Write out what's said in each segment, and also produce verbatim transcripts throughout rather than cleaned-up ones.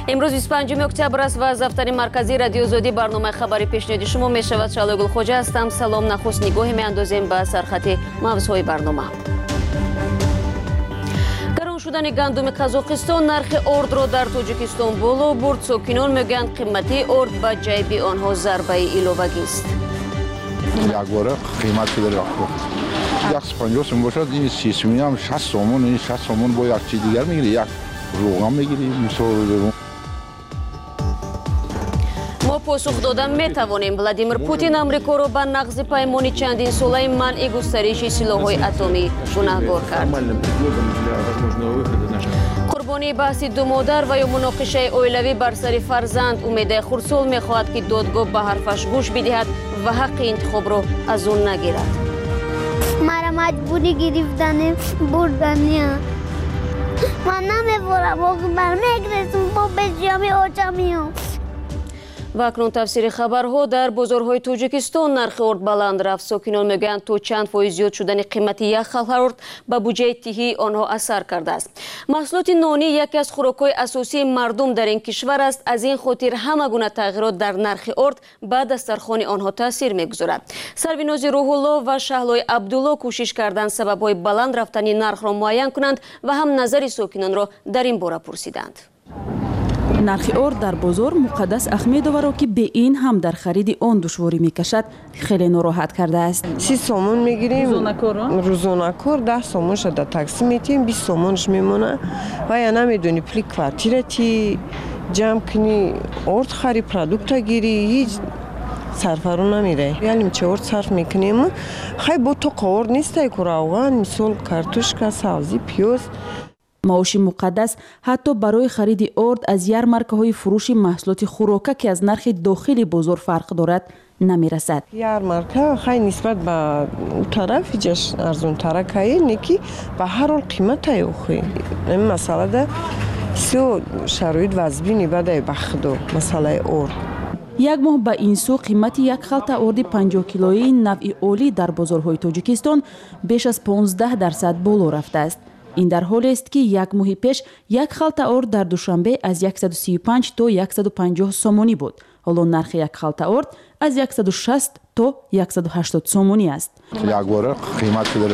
امروز بیست و پنجم اکتبر است و از دفتر مرکزی رادیو آزادی برنامه خبری پیشنهادی شما می شود. شعله گل خوجه هستم. سلام. نخست نگاهی می اندازیم به سرخط موضوعهای برنامه. گران شدن گندم قزاقستان نرخ ارد را در تاجیکستان بالا برد. ساکنان میگویند قیمتی ارد به جیب آنها ضربه ایلوگی است. یک باره قیمتی داره یک پنجاه سوم باشد، این سی سومی هم شصت سومون، این شصت سومون با یک چیز دیگر میگیری، یک روغن میگیری. مثال ما پاسخ دادن می توانیم. ولادیمیر پوتین امریکا را به نقض پیمان چندین ساله منع گسترش سلاح‌های اتمی گناهکار کرد. قربانی بحث دو مادر و یا مناقشه اویلوی بر سر فرزند امید خردسال می خواهد که دادگاه به حرفش گوش بدهد و حق انتخاب را از اون نگیرد. مرا مجبوری گرفتن بردنیه. من نمیبورم واقعا برمیگرسم با بجیامی آجامیام. و اکنون تفسیر خبرها. در بازارهای تاجیکستان نرخ ارد بلند رفت. ساکنان میگویند تا چند فایز زیاد شدن قیمت یک خلط ارد به بودجه تهی آنها اثر کرده است. محصولات نانی یکی از خوراک‌های اساسی مردم در این کشور است. از این خاطر همه گونه تغییرات در نرخ ارد به دسترخوان آنها تاثیر میگذارد. سروناز روح الله و شهلای عبدالله کوشش کردند سبب‌های بلند رفتن نرخ را معین کنند و هم نظر ساکنان را در این باره پرسیدند. نرخ ارد در بازار مقدس احمدووا را که به این هم در خرید آن دشواری میکشد خیلی ناراحت کرده است. سی سومون میگیریم روزانه کار، ده سومون شده تاکسی میتیم، بیست سومونش میمونه و یا نمیدونی پلی کوارتیر تی جمع کنی ارد خری پرودکت گیری هیچ صرفرو نمیره. یعنی چه ارد صرف میکنیم خیلی با تو قورد نیسته که روغن مثل کارتوشکا سبزی پیاز. معاش مقدس حتی برای خرید ارد از یارمارکه‌های فروش محصولات خوراکی که از نرخ داخلی بازار فرق دارد نمیرسد. یارمارکه خیلی نسبت به طرف جش ارزون ترک اینه که به هر حال قیمت اوخی. این مسئله ده سو شرایط وضعی بده بخدو مسئله ارد. یک ماه به این سو قیمت یک خلط ارد پنجاه کیلویی نوع اولی در بازارهای تاجیکستان بیش از پانزده درصد بالا رفته است. این در حالی است که یک ماه پیش یک خلط ارد در دوشنبه از صد و سی و پنج تا صد و پنجاه سومونی بود. حالا نرخ یک خلط ارد از صد و شصت تا صد و هشتاد سومونی است. یک باره قیمتی داره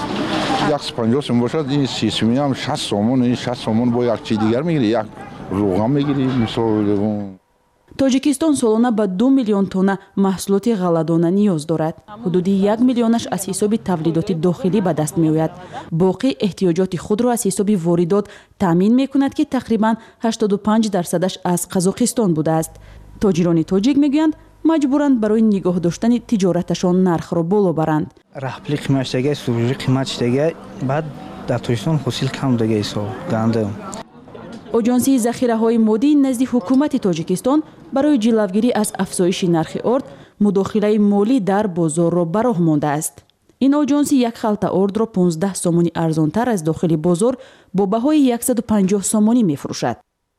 یک پنجاه سوم باشد، این سی سومی هم شصت سومون، این شصت سومون با یک چیز دیگر میگیری، یک روغن میگیری. مثال تاجیکستان سالانه به دو میلیون تن محصولات غله‌دانه نیاز دارد. حدود یک میلیونش از حساب تولیدات داخلی به دست می‌آید. باقی احتیاجات خود را از حساب واردات تامین می‌کند که تقریباً هشتاد و پنج درصدش از قزاقستان بوده است. تاجران تاجیک می‌گویند مجبورند برای نگاه داشتن تجارتشان نرخ را بالا برند. رحبلی قیمتش دیگه، سوژی قیمتش دیگه، بعد در تاجیکستان حاصل کم دیگه حساب گندم. آژانسی ذخیره‌های مادی نزد حکومت تاجیکستان برای جلوگیری از افزایش نرخ ارد مداخله مالی در بازار را به راه مانده است. این آژانسی یک خلط ارد را پانزده سومونی ارزانتر از داخل بازار با بهای صد و پنجاه سومونی می‌فروشد.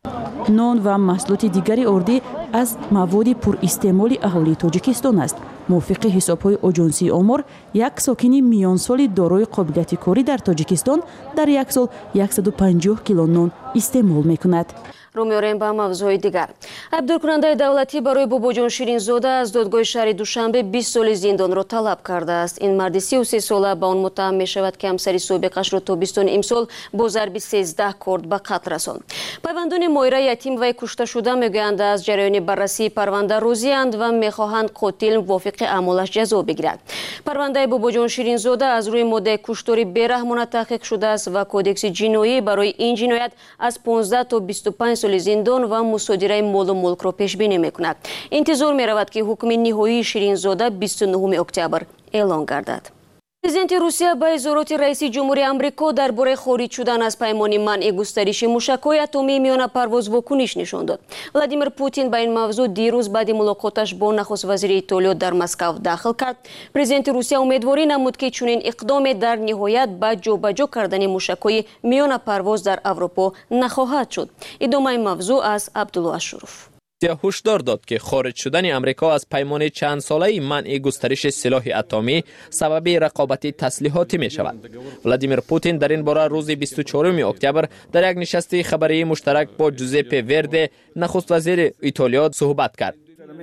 نان و محصولات دیگری اردی از مواد پر استعمال اهالی تاجیکستان است. موافق حساب‌های آژانسی آمار، یک ساکنی میان سالی دارای قابلیت کاری در تاجیکستان در یک سال صد و پنجاه کیلو نان استعمال می‌کند. رو میاریم به موضوع دیگر. عبدالکننده دولتی برای باباجان شیرینزاده از دادگاه شهر دوشنبه بیست سال زندان را طلب کرده است. این مرد سی و سه ساله به آن متهم می شود که همسر سابقش را تابستان امسال با ضرب سیزده کرد به قتل رساند. پیوندان مایره یتیم و کشته شده میگویند از جریان بررسی پرونده راضی‌اند و میخواهند قاتل موافق اعمالش جزا بگیرد. پرونده باباجان شیرینزاده از روی ماده کشتاری بی‌رحمانه تحقیق شده است و کدکس جنایی برای این جنایت از پانزده تا بیست و پنج سال زندان و مصادره مال و ملک را پیش بینی میکند. انتظار می رود که حکم نهایی شیرینزاده بیست و نهم اکتبر اعلان گردد. پرزیدنت روسیه به اظهارات رئیس جمهوری آمریکا درباره خارج شدن از پیمان منع گسترش موشک‌های اتمی میان پرواز واکنش نشان داد. ولادیمیر پوتین به این موضوع دیروز بعد ملاقاتش با نخست وزیر ایتالیا در مسکو داخل کرد. پرزیدنت روسیه امیدواری نمود که چنین اقدام در نهایت به جابجا کردن موشک‌های میان پرواز در اروپا نخواهد شد. ادامه این موضوع از عبدالله اشرف. هشدار داد که خارج شدن امریکا از پیمان چند ساله منع گسترش سلاح اتمی سبب رقابت تسلیحاتی می شود. ولادیمیر پوتین در این باره روز بیست و چهارم اکتبر در یک نشست خبری مشترک با جوزپه ورده نخست وزیر ایتالیا صحبت کرد.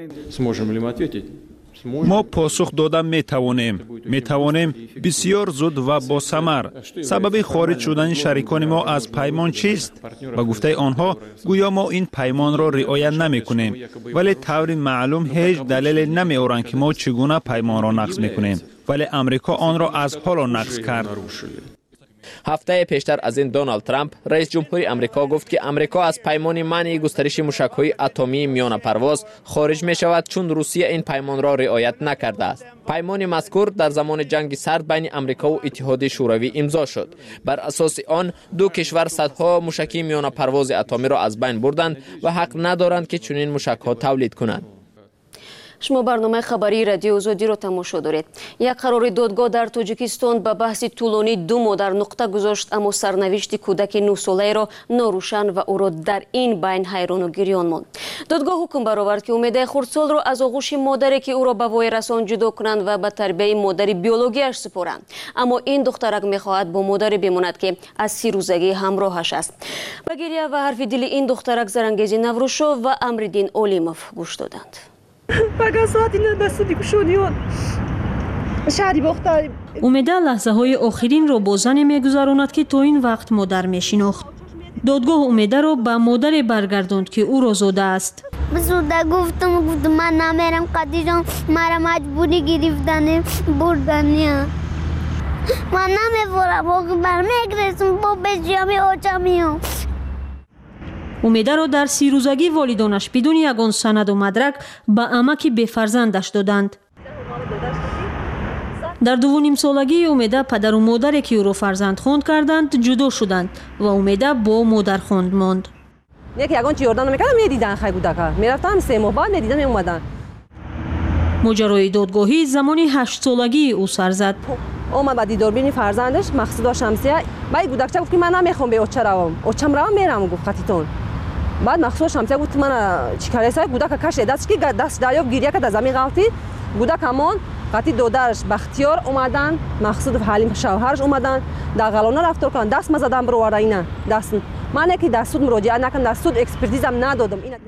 ما پاسخ دادن می توانیم می توانیم بسیار زود و با ثمر. سبب خارج شدن شریکان ما از پیمان چیست؟ با گفته آنها گویا ما این پیمان را رعایت نمی کنیم، ولی طور معلوم هیچ دلیل نمی آورند که ما چگونه پیمان را نقض می کنیم، ولی امریکا آن را از حالا نقض کرد. هفته پیشتر از این دونالد ترامپ رئیس جمهوری امریکا گفت که امریکا از پیمان منع گسترش موشک‌های اتمی میان پرواز خارج می شود چون روسیه این پیمان را رعایت نکرده است. پیمان مذکور در زمان جنگ سرد بین امریکا و اتحاد شوروی امضا شد. بر اساس آن دو کشور صدها موشکی میان پرواز اتمی را از بین بردند و حق ندارند که چنین موشک‌ها تولید کنند. شما برنامه خبری رادیو آزادی را تماشا دارید. یک قرار دادگاه در تاجیکستان به بحث طولانی دو مادر نقطه گذاشت، اما سرنوشت کودک نه ساله را ناروشن و او را در این بین حیران و گریان ماند. دادگاه حکم برآورد که امید خردسال را از آغوش مادری که او را به وای رساند جدا کنند و به تربیت مادری بیولوژیش سپارند، اما این دخترک میخواهد با مادری بماند که از سی روزگی همراهش است. به گریه و حرف دل این دخترک زرنگیزی نوروشوف و امرالدین اولیموف گوش دادند. امیده لحظه های آخرین را با زنی میگذراند که تا این وقت مادر میشناخت. دادگاه امیده را به مادر برگرداند که او را زاده است. زوده گفتم گفتم من نمیرم قدی جان، مرا مجبوری گرفتن بردنیه. من نمیبورم آقا برمیگرسم با بجیامی آجامیم. امیده را در سی روزگی والدانش بدون یگان سند و مدرک به عمک بفرزندش دادند. در دو نیم سالگی امیده پدر و مادری که او را فرزند خواند کردند جدا شدند و امیده با مادر خواند ماند. یک یگان چی یاردان میکردم میدیدن خیلی کودکا میرفتم سه ماه بعد میدیدم میومدن. ماجرای دادگاهی زمانی هشت سالگی او سر زد. اومد بعد دیداربینی فرزندش مقصود شمسیه بعد کودکچه گفت که من نمیخوام به اوچه روم اوچم روم میرم گفت خطیتون. بعد مقصود شمسیه گفت من چیکاره سای کودک کش دست که دست دریاب گیریه که در زمین غلطی کودک همون قطی دودرش بختیار اومدن مقصود حلیم شوهرش اومدن در قلانه رفتار کردن دست مزدن برو واره اینا دست من که در سود مراجعه نکردم در سود اکسپرتیزم ندادم. این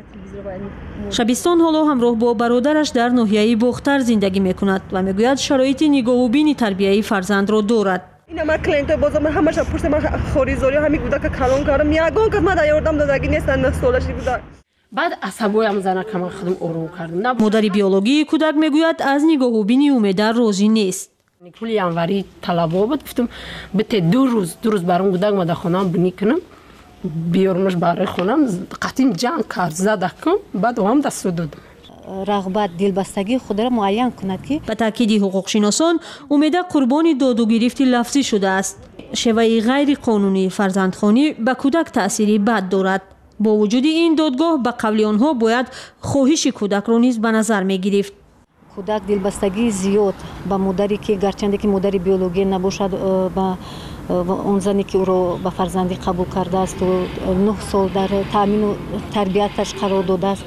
شبستان حالا همراه با برادرش در ناحیه باختر زندگی میکند و میگوید شرایط نگاه و بین تربیت فرزند را دارد. این ما کلینت بازم همش پشت ما خوریزوری همین کودک کلان کردم یگان که ما در یاردم دادگی نیستن نه سالش بوده. بعد عصبایم زنه که من خودم آروم کردم. مادر بیولوژی کودک میگوید از نگاه و بین امیده راضی نیست. کلی انوری طلبا بود گفتم بته دو روز دو روز برام کودک ما در خونم بنی کنم بیارمش برای خونم قطیم جنگ کرد زده کن بعد هم دست دادم. رغبت دلبستگی خود را معین کند که به تاکید حقوق شناسان امیده قربانی داد و گرفت لفظی شده است. شیوه غیر قانونی فرزندخوانی به کودک تأثیری بد دارد. با وجود این دادگاه به قول آنها باید خواهش کودک را نیز به نظر می گرفت. کودک دلبستگی زیاد با مادری که گرچنده که مادر بیولوژی نباشد با اون زنی که او را به فرزندی قبول کرده است و نه سال در تامین و تربیتش قرار داده است.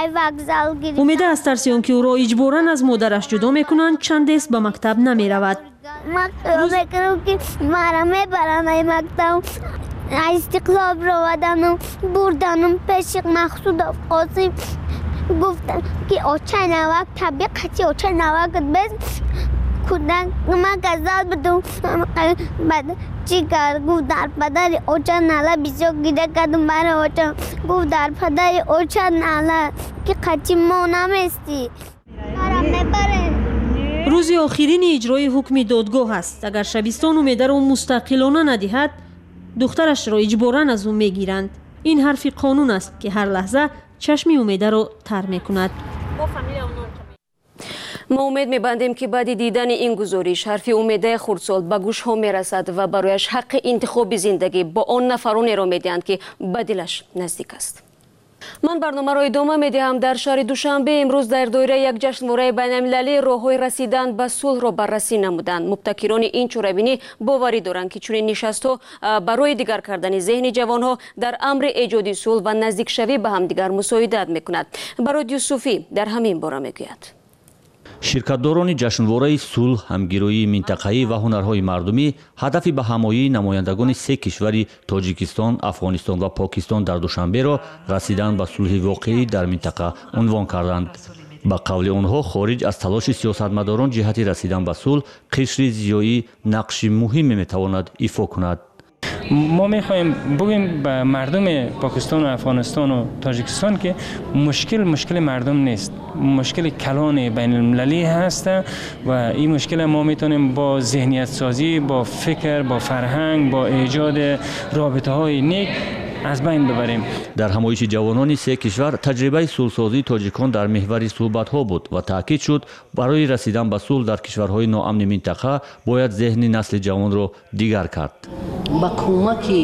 امیده از ترس آنکه او را اجباراً از مادرش جدا میکنند چند دست به مکتب نمی رود. من فکر که مرا میبرن مکتب استقلال رو ودنم بردنم پیش مقصود قاسم گفتن که اوچه نوک طبیق قطعی اوچه نوک بس کودک من گذار بدم بعد چی کرد گفت در پدر اوچه نالا بسیار گیده کردم برای اوچه گفت در پدر اوچه نالا که قطعی ما نمیستی مرا میبره. روز آخرین اجرای حکم دادگاه است. اگر شبستان امیده را مستقلانه ندهد دخترش را اجباراً از او میگیرند. این حرف قانون است که هر لحظه چشم امیده را تر میکند. ما امید میبندیم که بعد دیدن این گزارش حرف امیده خردسال به گوش ها میرسد و برایش حق انتخاب زندگی با آن نفرانی را میدهند که به دلش نزدیک است. من برنامه را ادامه میدهم. در شهر دوشنبه امروز در دایره یک جشنواره بین‌المللی راههای رسیدن به صلح را بررسی نمودند. مبتکران این چوربینی باوری دارند که چنین نشست‌ها برای دیگر کردن ذهن جوانها در امر ایجاد صلح و نزدیک شوی به همدیگر مساعدت میکند. برای یوسفی در همین باره میگوید. ширкатдорони ҷашнвораи сулҳ, ҳамгироии минтақаӣ ва ҳунарҳои мардумӣ ҳадафи ба ҳамояии намояндагони се кишвари Тоҷикистон, Афғонистон ва Покистон дар душанберо расидан ба сулҳи воқеӣ дар минтақа унвон карданд. ба қавли онҳо, хориҷ аз талоши сиёсатмадорон ҷиҳати расидан ба сулҳ, қишри зиёӣ нақши муҳиме метавонад ифо кунад. ما میخواهیم بگیم به مردم پاکستان و افغانستان و تاجیکستان که مشکل مشکل مردم نیست، مشکل کلان بین المللی هست و این مشکل ما میتونیم با ذهنیت سازی، با فکر، با فرهنگ، با ایجاد رابطه های نیک از بین ببریم. در ҳамоиши ҷавонони се кишвар таҷрибаи сулҳсозии тоҷикон дар меҳвари суҳбатҳо буд ва таъкид шуд барои расидан ба сулҳ дар кишварҳои ноамни минтақа бояд зеҳни насли ҷавонро дигар кард. ба кӯмаки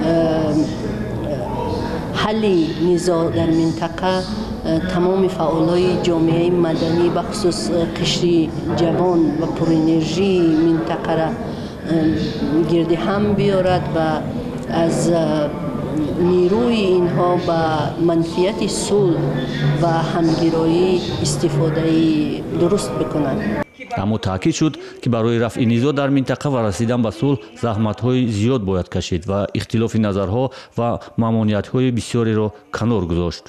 ҳалли низоъ дар минтақа тамоми фаъолои ҷомеаи маданӣ бахусус қишри ҷавон ва пурэнержии минтақара гирди ҳам биёрад ва аз نیروی اینها به منفیت صلح و همگرایی استفاده درست بکنند. اما تاکید شد که برای رفع نزاع در منطقه و رسیدن به صلح زحمت‌های زیاد باید کشید و اختلاف نظرها و ممانعت‌های بسیاری را کنار گذاشت.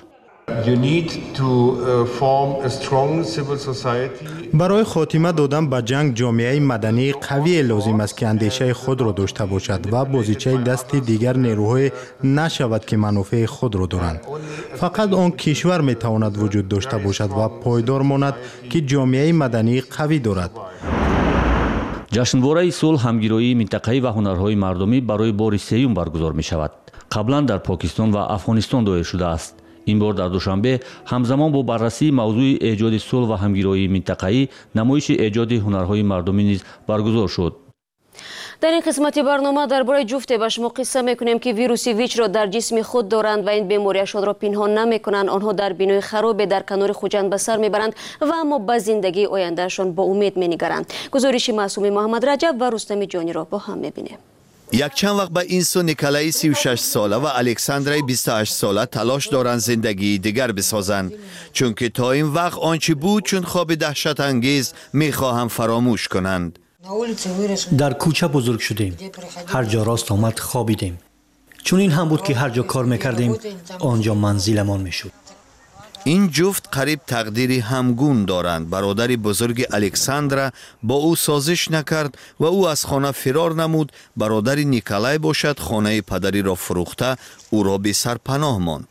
برای خاتمه دادن به جنگ جامعه مدنی قوی لازم است که اندیشه خود را داشته باشد و بازیچه دست دیگر نیروهای نشود که منافع خود را دارند. فقط آن کشور می تواند وجود داشته باشد و پایدار ماند که جامعه مدنی قوی دارد. ҷашнвораи сулҳ, ҳамгироии минтақаӣ ва ҳунарҳои мардумӣ барои бори сеюм баргузор мешавад. қаблан дар Покистон ва Афғонистон доир шудааст. این بار در دوشنبه همزمان با بررسی موضوع ایجاد صلح و همگرایی منطقه‌ای نمایش ایجاد هنرهای مردمی نیز برگزار شد. در این قسمت برنامه درباره جفت به شما قصه میکنیم که ویروس ویچ را در جسم خود دارند و این بیماریشان را پنهان نمیکنند. آنها در بینای خراب در کنار خوجند به سر میبرند و اما به زندگی آیندهشان با امید مینگرند. گزارش معصوم محمد رجب و رستم جانی را با هم میبینیم. یک چند وقت به اینسو نیکلای سی و شش ساله و الکساندرای بیست و هشت ساله تلاش دارند زندگی دیگر بسازند، چون که تا این وقت آنچه بود چون خواب دهشت انگیز میخواهم فراموش کنند. در کوچه بزرگ شدیم، هر جا راست آمد خوابیدیم، چون این هم بود که هر جا کار میکردیم آنجا منزلمان میشد. این جفت قریب تقدیری همگون دارند. برادر بزرگ الکساندرا با او سازش نکرد و او از خانه فرار نمود. برادر نیکلای باشد خانه پدری را فروخته او را به سر پناه ماند.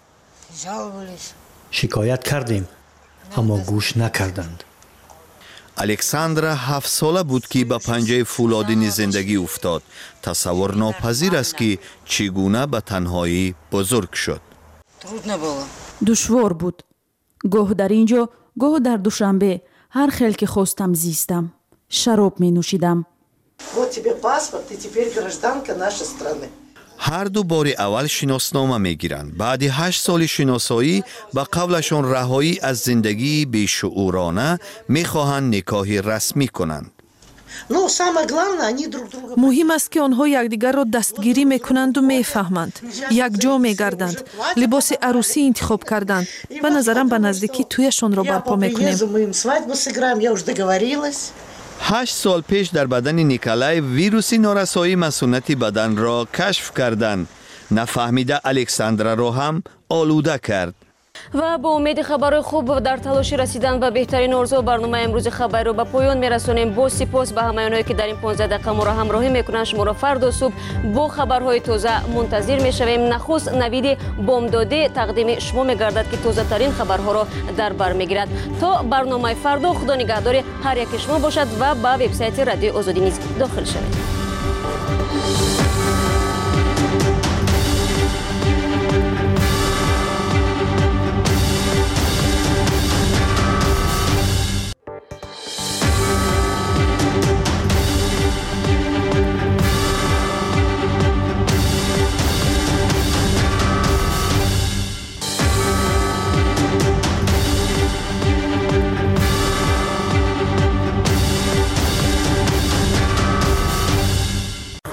شکایت کردیم اما گوش نکردند. الکساندرا هفت ساله بود که به پنجه فولادین زندگی افتاد. تصور ناپذیر است که چگونه به تنهایی بزرگ شد. دشوار بود. گاه در اینجا، گاه در دوشنبه هر خیل که خواستم زیستم. شراب می نوشیدم. هر دو بار اول شناسنامه می گیرند. بعد هشت سال شناسایی به قولشان رهایی از زندگی بیشعورانه می خواهند نکاحی رسمی کنند. مهم است که آنها یکدیگر را دستگیری میکنند و میفهمند، یک جا میگردند، لباس عروسی انتخاب کردند. به نظرم به نزدیکی تویشان را برپا میکنیم. هشت سال پیش در بدن نیکلای ویروسی نارسایی مسونت بدن را کشف کردند. نفهمیده الکساندرا را هم آلوده کرد. و با امید خبر خوب در تلاش رسیدن به بهترین آرزو برنامه امروز خبر رو به پایان میرسونیم. با سپاس به همه اونایی که در این پانزده دقیقه ما را همراهی میکنن. شما را فردا صبح با خبرهای تازه منتظر میشویم. نخست نوید بامدادی تقدیم شما میگردد که تازه ترین خبرها را در بر میگیرد. تا برنامه فردا خدا نگهدار هر یک شما باشد و به وبسایت رادیو آزادی نیز داخل شوید.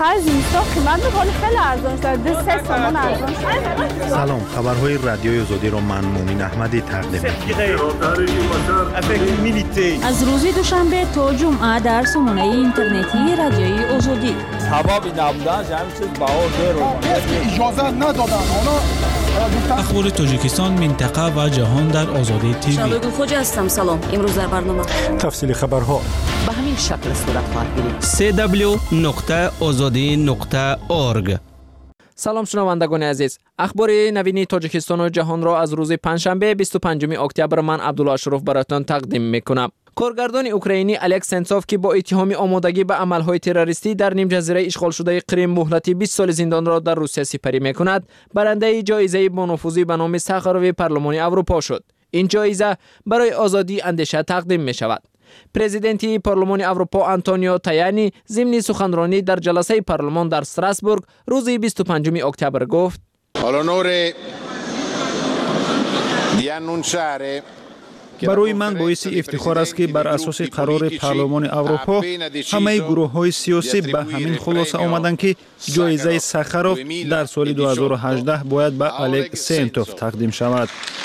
آخر زمستان قیمت میکنه خیلی ارزان شد دو سه تومن ارزان شد. سلام، خبرهای رادیوی آزادی را من مومن احمدی تقدیم می‌کنم. از روز دوشنبه تا جمعه در سامانه اینترنتی رادیوی آزادی. حبابی نبودن همین چیز بهار رو اجازه ندادن. اخبار تاجیکستان، منطقه و جهان در آزادی تیوی. شبگون خوج هستم. سلام. امروز در برنامه تفصیل خبرها به همین شکل صورت خواهد گرفت. سی دبلیو نقطه آزادی نقطه اورگ. سلام شنوندگان عزیز، اخبار نوین تاجیکستان و جهان را از روز پنجشنبه بیست و پنجم اکتبر من عبدالله اشرف براتون تقدیم میکنم. کارگردان اوکراینی الکس سنتسوف که با اتهام آمادگی به عملهای تروریستی در نیم جزیره اشغال شده کریم مهلتی بیست سال زندان را در روسیه سپری میکند، برنده جایزه با نفوذی به نام ساخاروی پارلمان اروپا شد. این جایزه برای آزادی اندیشه تقدیم می شود. پرزیدنتی پارلمان اروپا آنتونیو تایانی ضمن سخنرانی در جلسه پارلمان در استراسبورگ روز بیست و پنجم اکتبر گفت: برای من باعث افتخار است که بر اساس قرار پارلمان اروپا همه گروه های سیاسی به همین خلاصه آمدند که جایزه ساخاروف در سال دو هزار و هجده باید به الکس سنتسوف تقدیم شود.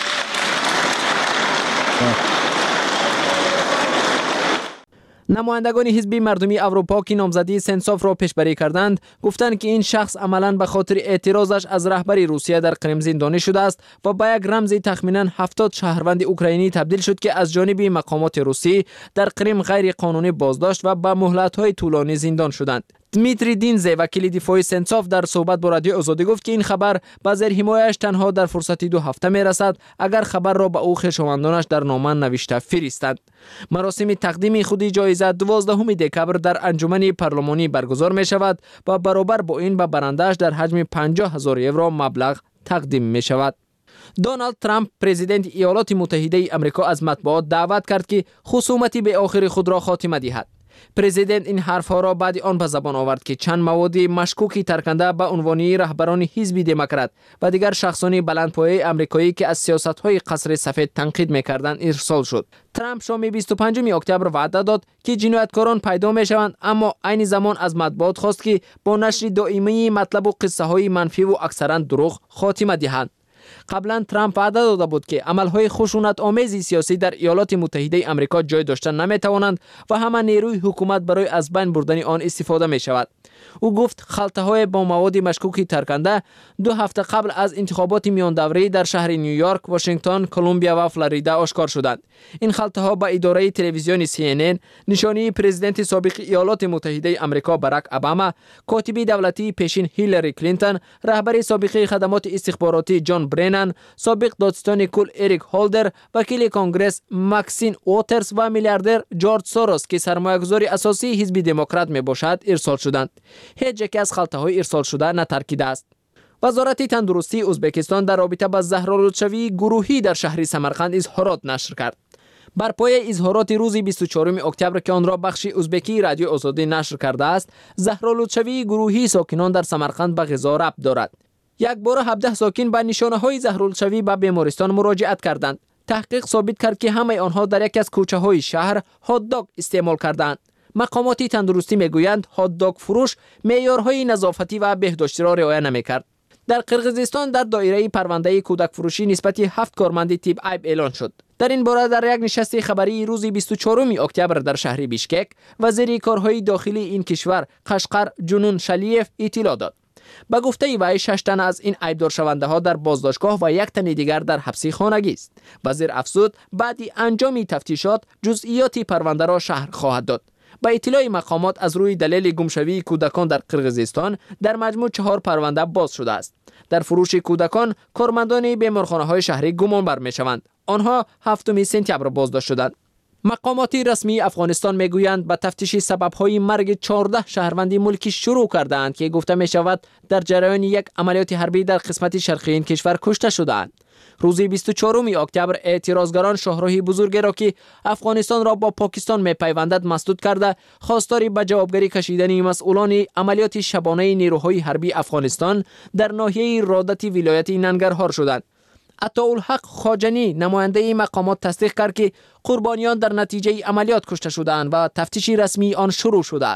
نمایندگان حزب مردمی اروپا که نامزدی سنتسوف را پیشبری کردند گفتند که این شخص عملاً به خاطر اعتراضش از رهبری روسیه در کریم زندانی شده است و به یک رمز تخمیناً هفتاد شهروند اوکراینی تبدیل شد که از جانب مقامات روسی در کریم غیر قانونی بازداشت و به مهلت‌های طولانی زندان شدند. دمیتری دینزه وکیل دفاعی سنتسوف در صحبت با رادیو آزادی گفت که این خبر به زیر حمایتش تنها در فرصت دو هفته می رسد اگر خبر را به او خویشاوندانش در نامه نوشته فرستند. مراسم تقدیم خود جایزه دوازدهم دکبر در انجمن پارلمانی برگزار می شود و برابر با این به برنده‌اش در حجم پنجاه هزار یورو مبلغ تقدیم می شود. دونالد ترامپ پرزیدنت ایالات متحده آمریکا از مطبوعات دعوت کرد که خصومتی به آخر خود را خاتمه دهد. پرزیدنت این حرفها را بعد آن به زبان آورد که چند مواد مشکوکی ترکنده به عنوانی رهبران حزب دموکرات و دیگر شخصان بلندپایه آمریکایی که از سیاست‌های قصر سفید تنقید می‌کردند ارسال شد. ترامپ شام بیست و پنجم اکتبر وعده داد که جنایتکاران پیدا می‌شوند، اما عین زمان از مطبوعات خواست که با نشر دائمی مطلب و قصه‌های منفی و اکثرا دروغ خاتمه دهند. قبلا ترامپ وعده داده بود که عملهای خشونت آمیز سیاسی در ایالات متحده آمریکا جای داشتن نمیتوانند و همه نیروی حکومت برای از بین بردن آن استفاده می شود. او گفت خلطه های با مواد مشکوکی ترکنده دو هفته قبل از انتخابات میان دوره‌ای در شهر نیویورک، واشنگتن، کلمبیا و فلوریدا آشکار شدند. این خلطه ها به اداره تلویزیون سی ان ان، نشانی پرزیدنت سابق ایالات متحده آمریکا باراک اوباما، کاتب دولتی پیشین هیلاری کلینتون، رهبر سابق خدمات استخباراتی جان برنن، سابق دادستان کل اریک هولدر، وکیل کنگره ماکسین واترز و میلیاردر جورج سوروس که سرمایه‌گذار اساسی حزب دموکرات میباشد ارسال شدند. هیچ یک از خلطه‌های ارسال شده نترکیده است. وزارت تندرستی ازبکستان در رابطه با زهرآلودشوی گروهی در شهر سمرقند اظهارات نشر کرد. بر پایه اظهارات روز بیست و چهارم اکتبر که آن را بخش ازبکی رادیو آزادی نشر کرده است، زهرآلودشوی گروهی ساکنان در سمرقند به غذا ربط دارد. یک بار هفده ساکن با نشانه‌های زهرآلودشوی به بیمارستان مراجعت کردند. تحقیق ثابت کرد که همه آنها در یک از کوچه‌های شهر هات داگ استعمال کردند. مقامات تندرستی میگویند هات داگ فروش معیارهای نظافتی و بهداشتی را رعایت نمی‌کرد. در قرقیزستان در دایره پرونده کودک فروشی نسبت هفت کارمند تیب عیب اعلان شد. در این باره در یک نشست خبری روز بیست و چهارم اکتبر در شهر بیشکک، وزیر کارهای داخلی این کشور قشقر جنون شلیف اطلاع داد. به گفته وی شش تن از این عیبدار شونده ها در بازداشتگاه و یک تن دیگر در حبس خانگی است. وزیر افزود بعد انجام تفتیشات جزئیات پرونده را شهر خواهد داد. با اطلاع مقامات از روی دلیل گمشوی کودکان در قرقیزستان در مجموع چهار پرونده باز شده است. در فروش کودکان کارمندان بیمارخانه‌های شهری گمان بر می‌شوند. آنها هفتم سپتامبر بازداشت شدند. مقامات رسمی افغانستان میگویند به تفتیش سبب‌های مرگ چهارده شهروند ملکی شروع کردند که گفته می‌شود در جریان یک عملیات حربی در قسمت شرقی این کشور کشته شدند. روز بیست و چهارم اکتبر اعتراضگران شاهراه بزرگی را که افغانستان را با پاکستان می‌پیوندد مسدود کرده، خواستار به جوابگری کشیدن مسئولان عملیات شبانه نیروهای حربی افغانستان در ناحیه رادت ولایت ننگرهار شدند. عطاالحق خواجنی نماینده مقامات تصدیق کرد که قربانیان در نتیجه عملیات کشته شدند و تفتیش رسمی آن شروع شده است.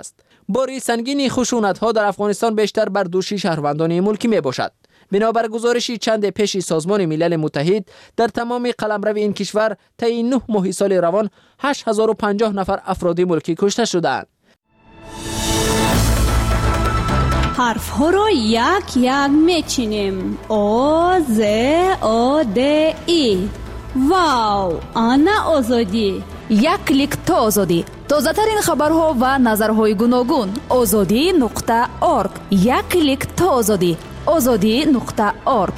باری سنگین خشونت‌ها در افغانستان بیشتر بر دوش شهروندان ملکی میباشد. بنابر گزارشی چند پیش سازمان ملل متحد در تمام قلمرو این کشور طی نه ماه سال روان هشت هزار و پنجاه نفر افراد ملکی کشته شدند. حرف ها را یک یک میچینیم. آ ز آ د ای. واو، آنا آزادی. یک کلیک تا آزادی. تازه ترین خبرها و نظرهای گوناگون. آزادی نقطه اورگ. یک کلیک تا آزادی. آزادی نقطه اورگ.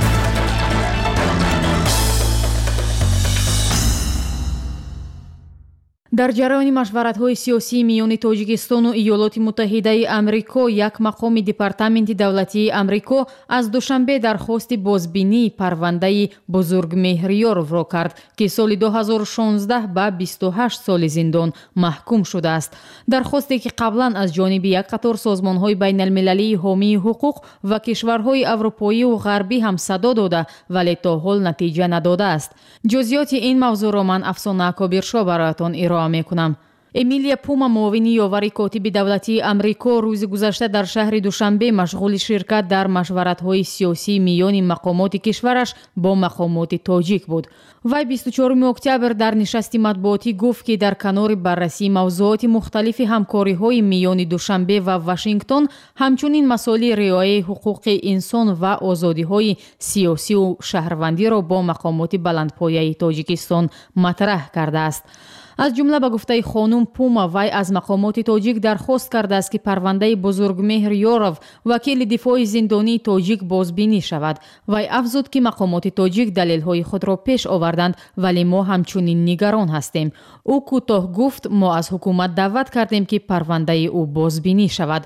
در جریان مشورت‌های سیاسی میان تاجیکستان و ایالات متحده آمریکا، یک مقام دپارتمنت دولتی آمریکا از دوشنبه درخواست بازبینی پرونده بزرگمهریارov را کرد که سال دو هزار و شانزده به بیست و هشت سال زندان محکوم شده است. درخواستی که قبلا از جانب یک قطار سازمان‌های بین المللی حامی حقوق و کشورهای اروپایی و غربی هم صدا داده ولی تا حال نتیجه نداده است. جزئیات این موضوع را من افسانه اکابرشا برایتان ارائه میکنم. امیلیا پوما، معاونی یاور کاتب دولتی آمریکا، روز گذشته در شهر دوشنبه مشغول شرکت در مشورت‌های سیاسی میان مقامات کشورش با مقامات تاجیک بود. وی بیست و چهارم اکتبر در نشست مطبوعاتی گفت که در کنار بررسی موضوعات مختلف همکاری‌های میان دوشنبه و واشنگتن، همچنین مسائل رعایت حقوق انسان و آزادی‌های سیاسی و شهروندی را با مقامات بلندپایه تاجیکستان مطرح کرده است. از جمله به گفته خانم پوما، وی از مقامات تاجیک درخواست کرده است که پرونده بزرگمهریارov وکیل دفاع زندانی تاجیک بازبینی شود. وی افزود که مقامات تاجیک دلیل‌های خود را پیش آوردند ولی ما همچنین نگران هستیم. او کوتاه گفت ما از حکومت دعوت کردیم که پرونده او بازبینی شود.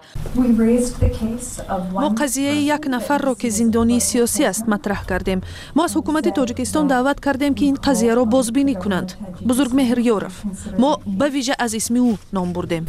ما قضیه یک نفر را که زندانی سیاسی است مطرح کردیم. ما از حکومت تاجیکستان دعوت کردیم که این قضیه را بازبینی کنند. بزرگمهریارov ما به ویژه از اسم او نام بردیم.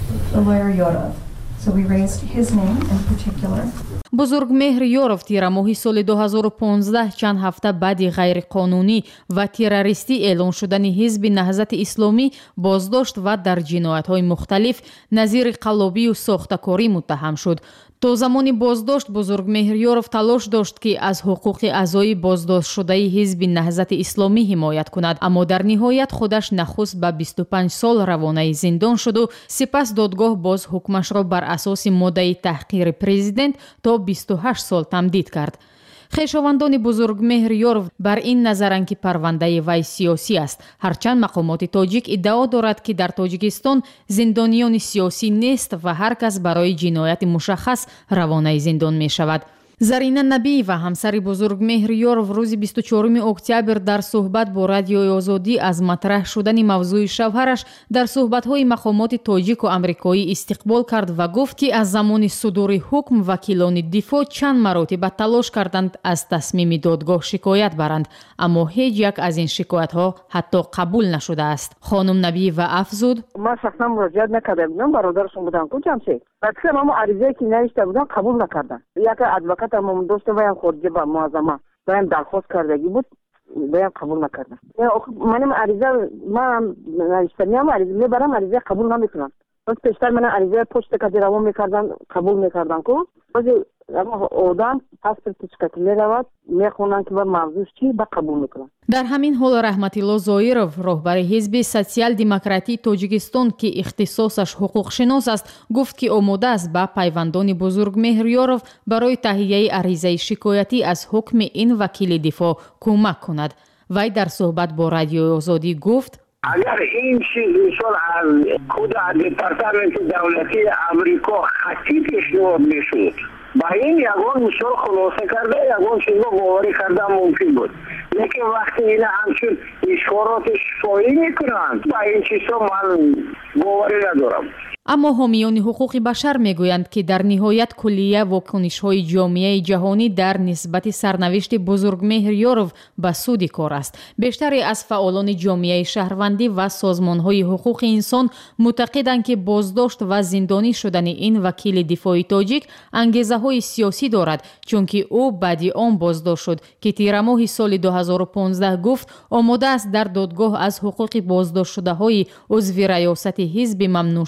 بزرگمهریارov تیر ماه سال دو هزار و پانزده چند هفته بعد غیرقانونی و تروریستی اعلان شدن حزب نهضت اسلامی بازداشت و در جنایت‌های مختلف نظیر قلابی و ساختکاری متهم شد. تا زمانی بازداشت بزرگمهریارov تلاش داشت که از حقوق اعضای بازداشت شده حزب نهضت اسلامی حمایت کند، اما در نهایت خودش نخست به بیست و پنج سال روانه زندان شد و سپس دادگاه باز حکمش را بر اساس ماده تحقیر پرزیدنت تا بیست و هشت سال تمدید کرد. خویشاوندان بزرگمهریارov بر این نظرند که پرونده وی سیاسی است، هرچند مقامات تاجیک ادعا دارد که در تاجیکستان زندانیان سیاسی نیست و هر کس برای جنایت مشخص روانه زندان می شود. زرینه نبی و همسر بزرگمهریارov روز بیست و چهارم اکتبر در صحبت با رادیوی آزادی از مطرح شدن موضوع شوهرش در صحبت‌های مقامات تاجیک و آمریکایی استقبال کرد و گفت که از زمان صدور حکم وکیلان دفاع چند مراتب تلاش کردند از تصمیم دادگاه شکایت برند، اما هیچ یک از این شکایت‌ها حتی قبول نشده است. خانم نبی و افزود: ما شخصا مراجعه نکرده بودم، برادرشون بودن کجام چه بعد که ما عریضه که نوشته بودن قبول نکردن. یک ادوکات هم دوست و خورجه با معظمه باید درخواست کردگی بود، باید قبول نکردن. منم عریضه من نوشتنیم عریضه میبرم، عریضه قبول نمیکنن. بس پیشتر من عریضه پشت کدی روان میکردن، قبول میکردن که بعضی اما آدم پاسپورت چکتی میرود میخونن که با موضوعش چی با قبول میکنن. در همین حال رحمت الله زایرov، راهبر حزب سوسیال دموکراتی تاجیکستان که اختصاصش حقوق شناس است، گفت که آماده است به پیوندان بزرگمهریارov برای تهیه عریضه شکایتی از حکم این وکیل دفاع کمک کند. وی در صحبت با رادیوی آزادی گفت: اگر این چیز میشد از خود دپارتمنت دولتی آمریکا خطی پیشنهاد میشد، با این یگان میشد خلاصه کرده یگان چیز رو باوری کردن ممکن بود. لیکن وقتی این همچون اشارات شفایی میکنند با این چیزا من باوری ندارم. اما حامیان حقوق بشر میگویند که در نهایت کلیه واکنش‌های جامعه جهانی در نسبت سرنوشت بزرگمهریارov به سود کار است. بیشتری از فعالان جامعه شهروندی و سازمان‌های حقوق انسان معتقدند که بازداشت و زندانی شدن این وکیل دفاع تاجیک انگیزه‌های سیاسی دارد، چون که او بعد آن بازداشت شد که تیر ماه سال دو هزار و پانزده گفت آماده است در دادگاه از حقوق بازداشت شده‌های عضو ریاست حزب ممنوع شده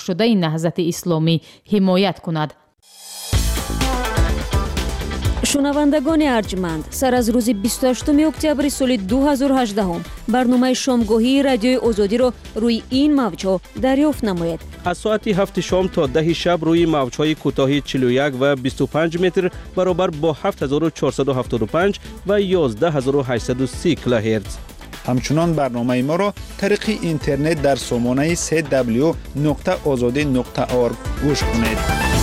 نهضت اسلامی حمایت کند. шунавандагони арҷманд, сар аз рӯзи бисту ҳаштуми октябри соли ду ҳазору ҳаждаҳум барномаи шомгоҳии радиои озодиро рӯи ин мавҷҳо дарёфт намоед. аз соати ҳафти шом то даҳи шаб рӯи мавҷҳои кӯтоҳи чилу як ва бисту панҷ метр баробар бо ҳафт ҳазору чорсаду ҳафтоду панҷ ва ёздаҳ ҳазору ҳаштсаду си килоҳерц. ҳамчунон барномаи моро тариқи интернет дар сомонаи се дабл ю нуқта озодӣ нуқта орг гӯш кунед.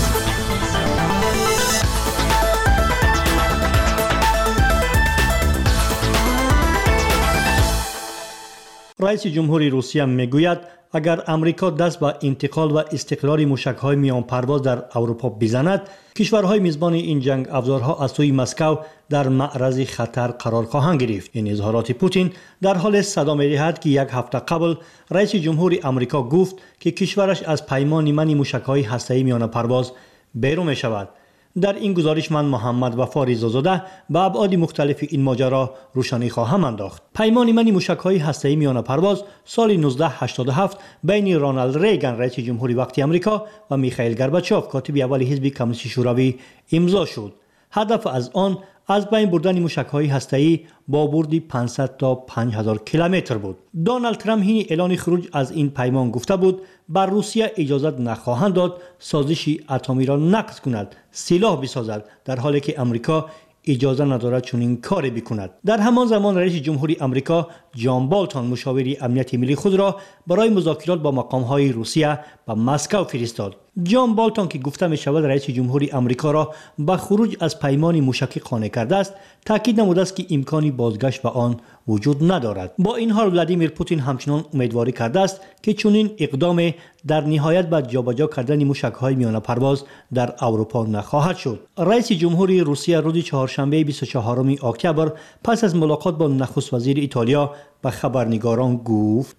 رئیس جمهوری روسیه میگوید اگر امریکا دست به انتقال و استقرار موشک‌های میان پرواز در اروپا بزند، کشورهای میزبان این جنگ افزارها از سوی مسکو در معرض خطر قرار خواهند گرفت. این اظهارات پوتین در حال صدا می‌دهد که یک هفته قبل رئیس جمهوری آمریکا گفت که کشورش از پیمان من موشک‌های هسته‌ای میان پرواز بیرون می‌شود. در این گزارش من محمد وفا رضازاده به ابعاد مختلف این ماجرا روشنی خواهم انداخت. پیمان من موشک‌های هسته‌ای میان پرواز سال نوزده هشتاد و هفت بین رونالد ریگان رئیس جمهوری وقتی آمریکا و میخائیل گورباچوف کاتب اول حزب کمونیست شوروی امضا شد. هدف از آن از بین بردن موشک‌های هسته‌ای با برد پانصد تا پنج هزار کیلومتر بود. دونالد ترامپ هین اعلان خروج از این پیمان گفته بود بر روسیه اجازه نخواهند داد سازش اتمی را نقض کند، سلاح بسازد، در حالی که امریکا اجازه ندارد چنین کاری بکند. در همان زمان رئیس جمهوری آمریکا جان بالتون مشاور امنیت ملی خود را برای مذاکرات با مقام‌های روسیه به مسکو فرستاد. جان بالتون که گفته می شود رئیس جمهوری آمریکا را به خروج از پیمان موشکی قانع کرده است، تاکید نموده است که امکانی بازگشت به آن وجود ندارد. با این حال ولادیمیر پوتین همچنان امیدواری کرده است که چنین اقدام در نهایت به جابجا کردن موشک‌های میان پرواز در اروپا نخواهد شد. رئیس جمهوری روسیه روز چهارشنبه بیست و چهارم اکتبر پس از ملاقات با نخست وزیر ایتالیا به خبرنگاران گفت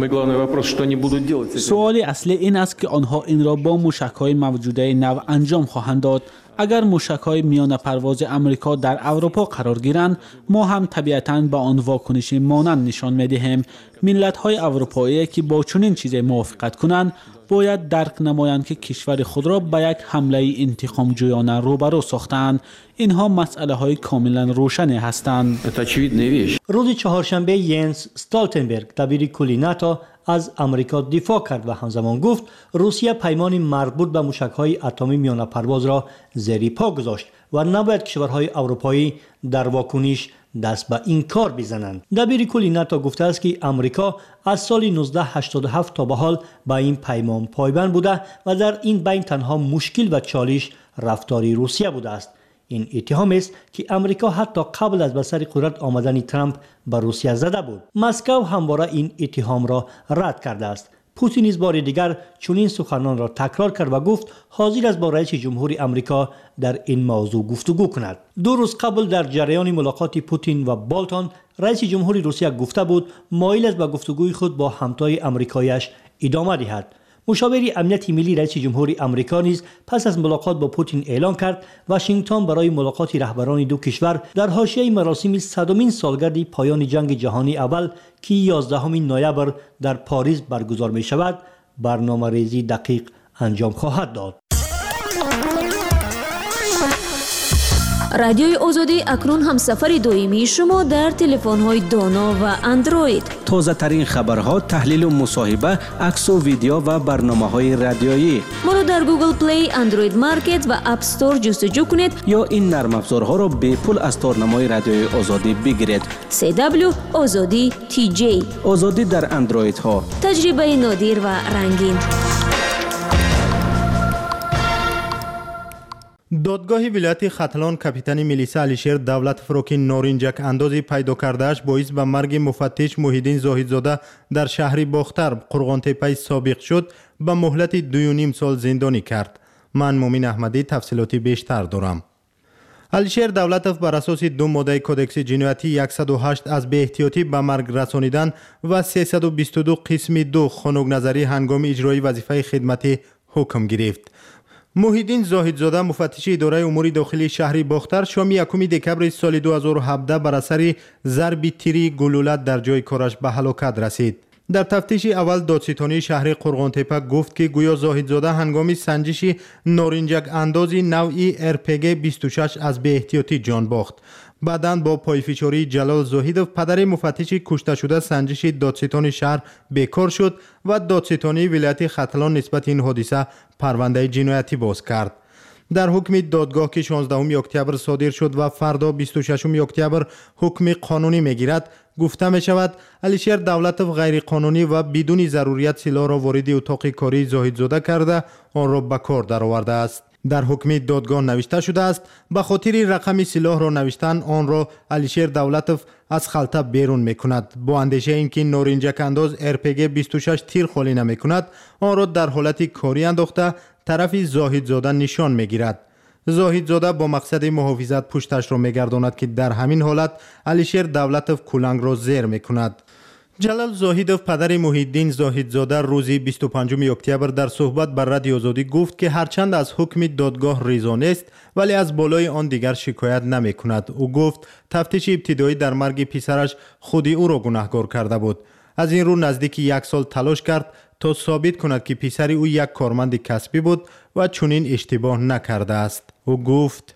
سوال اصلی این است که آنها این را با موشک‌های موجوده نو انجام خواهند داد. اگر موشک‌های میان پرواز امریکا در اروپا قرار گیرند، ما هم طبیعتاً به آن واکنش مانند نشان می‌دهیم. ملت‌های اروپایی که با چنین چیزی موافقت کنند، باید درک نمایند که کشور خود را به یک حمله انتقام جویانه روبرو ساختند. اینها مسئله های کاملا روشنی هستند. روز چهارشنبه ینس استالتنبرگ دبیر کل ناتو از امریکا دفاع کرد و همزمان گفت روسیه پیمان مربوط به موشک‌های اتمی میان پرواز را زیر پا گذاشت و نباید کشورهای اروپایی در واکنش دست به این کار بزنند. دبیر کل ناتو گفته است که امریکا از سال نوزده هشتاد و هفت تا به حال به این پیمان پایبند بوده و در این بین تنها مشکل و چالش رفتاری روسیه بوده است. این اتهام است که امریکا حتی قبل از به سر قدرت آمدن ترامپ به روسیه زده بود. مسکو همواره این اتهام را رد کرده است. پوتین نیز بار دیگر چنین سخنان را تکرار کرد و گفت حاضر است با رئیس جمهوری آمریکا در این موضوع گفتگو کند. دو روز قبل در جریان ملاقات پوتین و بالتون رئیس جمهوری روسیه گفته بود مایل است به گفتگوی خود با همتای آمریکایی‌اش ادامه دهد. مشاور امنیت ملی رئیس جمهوری آمریکا نیز پس از ملاقات با پوتین اعلان کرد واشنگتن برای ملاقات رهبران دو کشور در حاشیه مراسم صدمین سالگرد پایان جنگ جهانی اول که یازدهم نوامبر در پاریس برگزار می شود برنامه‌ریزی دقیق انجام خواهد داد. رادیوی آزادی اکنون همسفر دائمی شما در تلفن‌های دانا و اندروید. تازه ترین خبرها، تحلیل و مصاحبه، عکس و ویدیو و برنامه‌های رادیویی. ما را در گوگل پلی، اندروید مارکت و اپ استور جستجو کنید یا این نرم افزارها را به پول از تارنمای رادیوی آزادی بگیرید. سی دبلیو آزادی تی جی. آزادی در اندروید ها. تجربه نادر و رنگین. دادگاه ولایت ختلان کاپیتان میلیسا علیشیر دولت فروکی نارنجک اندازی پیدا کردهش باعث به مرگ مفتش موحدین زاهدزاده در شهر باختر قرغانتپه سابق شد به مهلت دو و نیم سال زندانی کرد. من مومن احمدی تفصیلاتی بیشتر دارم. علیشیر دولتوف بر اساس دو ماده کودکس جنایتی صد و هشت از بی احتیاطی به مرگ رسانیدن و سیصد و بیست و دو قسم دو خنک نظری هنگام اجرای وظیفه خدمتی حکم گرفت. موحدین زاهدزاده مفتش اداره امور داخلی شهر باختر شام یکم دکبر سال دو هزار و هفده بر اثر ضرب تیری گلوله در جای کارش به هلاکت رسید. در تفتیش اول دادستانی شهر قرغانتپه گفت که گویا زاهدزاده هنگام سنجش نارنجک اندازی نوعی ار پی جی بیست و شش از بی احتیاطی جان باخت. بعداً با پایفشاری جلال زاهدов پدر مفتش کشته شده سنجش دادستان شهر بیکار شد و دادستانی ولایت ختلان نسبت این حادثه پرونده جنایتی باز کرد. در حکم دادگاه که شانزدهم اکتبر صادر شد و فردا بیست و ششم اکتبر حکم قانونی میگیرد، گفته می شود علیشیر دولتov غیر قانونی و بدون ضرورت سلاح را وارد اتاق کاری زاهدزاده کرده آن را به کار درآورده است. در حکم دادگاه نوشته شده است به خاطر رقم سلاح را نوشتن آن را علیشیر دولتov از خلطه بیرون میکند. با اندیشه اینکه نارنجک انداز ار پی جی بیست و شش تیر خالی نمیکند آن را در حالت کاری انداخته طرف زاهدزاده نشان میگیرد. زاهدزاده با مقصد محافظت پشتش را میگرداند که در همین حالت علیشیر دولتov کلنگ را زیر میکند. جلال زاهدov پدر محیدین زاهدزاده روز بیست و پنجم اکتبر در صحبت بر رادیو آزادی گفت که هرچند از حکم دادگاه رضا است ولی از بالای آن دیگر شکایت نمی کند. او گفت تفتیش ابتدایی در مرگ پسرش خودی او را گناهکار کرده بود. از این رو نزدیک یک سال تلاش کرد تا ثابت کند که پسر او یک کارمند کسبی بود و چنین اشتباه نکرده است. او گفت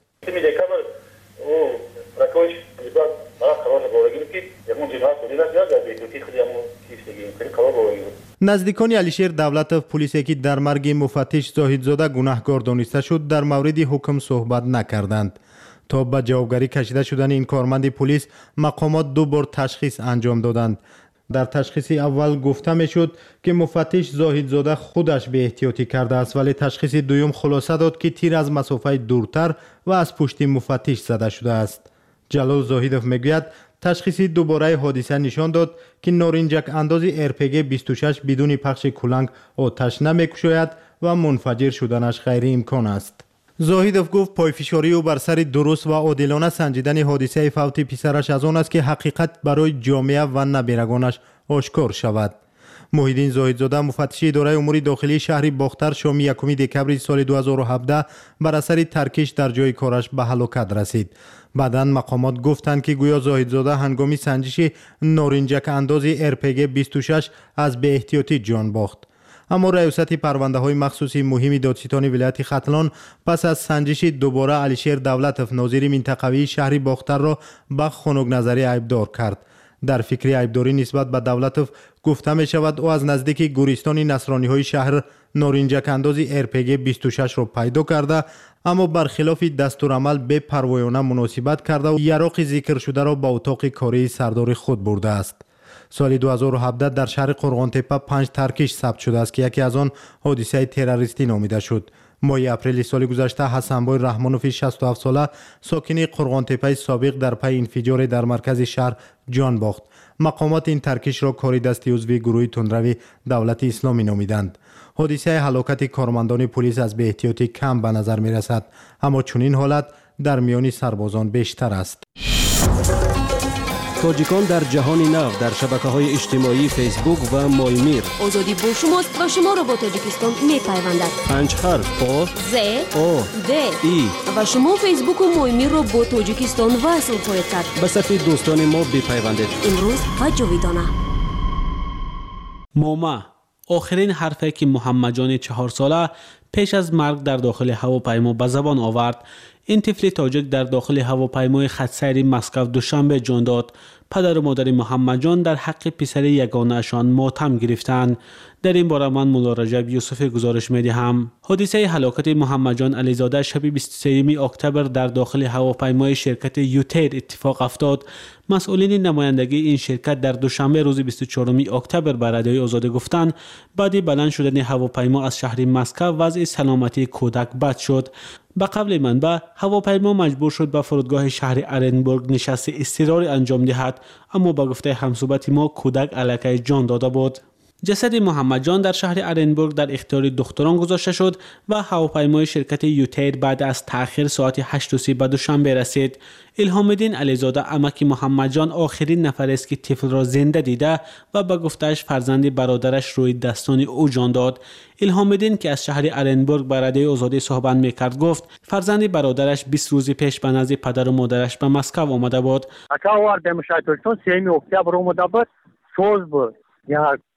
نزدیکان علیشیر دولتov پلیسی که در مرگ مفتش زاهدزاده گناهکار دانسته شد در مورد حکم صحبت نکردند. تا به جوابگری کشیده شدن این کارمند پلیس مقامات دو بار تشخیص انجام دادند. در تشخیص اول گفته می شد که مفتش زاهدزاده خودش به احتیاطی کرده است ولی تشخیص دوم خلاصه داد که تیر از مسافه دورتر و از پشت مفتش زده شده است. جلال زاهدov میگوید تشخیص دوباره حادثه نشان داد که نارنجک اندازی ار پی جی بیست و شش بدون پخش کلنگ آتش نمیکشاید و منفجر شدنش غیر امکان است. زاهدov گفت پایفشاری او بر سر درست و عادلانه سنجیدن حادثه فوت پسرش از آن است که حقیقت برای جامعه و نبیرگانش آشکار شود. محیدین زاهدزاده مفتش اداره امور داخلی شهر باختر شام یکم دکبر سال دو هزار و هفده بر اثر ترکش در جای کارش به هلاکت رسید. بعداً مقامات گفتند که گویا زاهدزاده هنگامی سنجش نارنجک اندازی ار پی جی بیست و شش از بی احتیاطی جان باخت. اما ریاست پرونده های مخصوصی مهمی دادستان ولایت ختلان پس از سنجش دوباره علیشیر دولتov ناظر منطقوی شهر باختر را به خنک نظری عیبدار کرد. در فکر عیبداری نسبت به دولتov گفته می شود او از نزدیک گورستان نصرانی های شهر نارنجک اندازی ار پی جی بیست و شش را پیدا کرده اما برخلاف دستورالعمل به پروایانه مناسبت کرده و یراق ذکر شده را به اتاق کاری سردار خود برده است. سال دو هزار و هفده در شهر قرغانتپه پنج ترکش ثبت شده است که یکی از آن حادثه تروریستی نامیده شد. ماه اپریل سال گذشته حسنبای رحمانوف شصت و هفت ساله ساکن قرغانتپه سابق در پی انفجار در مرکز شهر جان باخت. مقامات این ترکش را کار دست عضو گروه تندروی دولت اسلامی نامیدند. حادثه هلاکت کارمندان پلیس از بی احتیاطی کم به نظر می رسد اما چنین حالت در میان سربازان بیشتر است. تاجیکان در جهان نو در شبکه‌های اجتماعی فیسبوک و مایمیر. آزادی با شماست و شما را با تاجیکستان می‌پیوندد. پنج حرف آ ز آ د ای و شما فیسبوک و مایمیر را با تاجیکستان وصل خواهید کرد. به صفحه دوستان ما بپیوندید. امروز و جاویدانه. موما آخرین حرفی که محمد جان چهار ساله پیش از مرگ در داخل هواپیما به زبان آورد. این طفل تاجیک در داخل هواپیمای خط‌سیر مسکو دوشنبه جان داد. پدر و مادر محمد جان در حق پسر یگانه‌شان ماتم گرفتند. در این باره من مولا رجب یوسف گزارش می‌دهم. حادثه هلاکت محمد جان علیزاده شب بیست و سوم اکتبر در داخل هواپیمای شرکت یوتیر اتفاق افتاد. مسئولین نمایندگی این شرکت در دوشنبه روز بیست و چهارم اکتبر به رادیوی آزادی گفتند بعد بلند شدن هواپیما از شهر مسکو وضع سلامتی کودک بد شد. به قبل منبع هواپیما مجبور شد به فرودگاه شهر ارنبورگ نشست اضطراری انجام دهد اما با گفته همصحبت ما کودک الکی جان داده بود. جسد محمد جان در شهر ارنبورگ در اختیار دکتران گذاشته شد و هواپیمای شرکت یوتیر بعد از تأخیر ساعت هشت و سی به دوشنبه رسید. الهام الدین علیزاده عمک محمد جان آخرین نفر است که طفل را زنده دیده و با گفته‌اش فرزند برادرش روی دستان او جان داد. الهام الدین که از شهر ارنبورگ با رادیوی آزادی صحبت می‌کرد گفت فرزند برادرش بیست روز پیش به نزد پدر و مادرش به مسکو آمده بود. اکا وارد مشایتون سوم اکتبر اومده بود. سوز بود. یا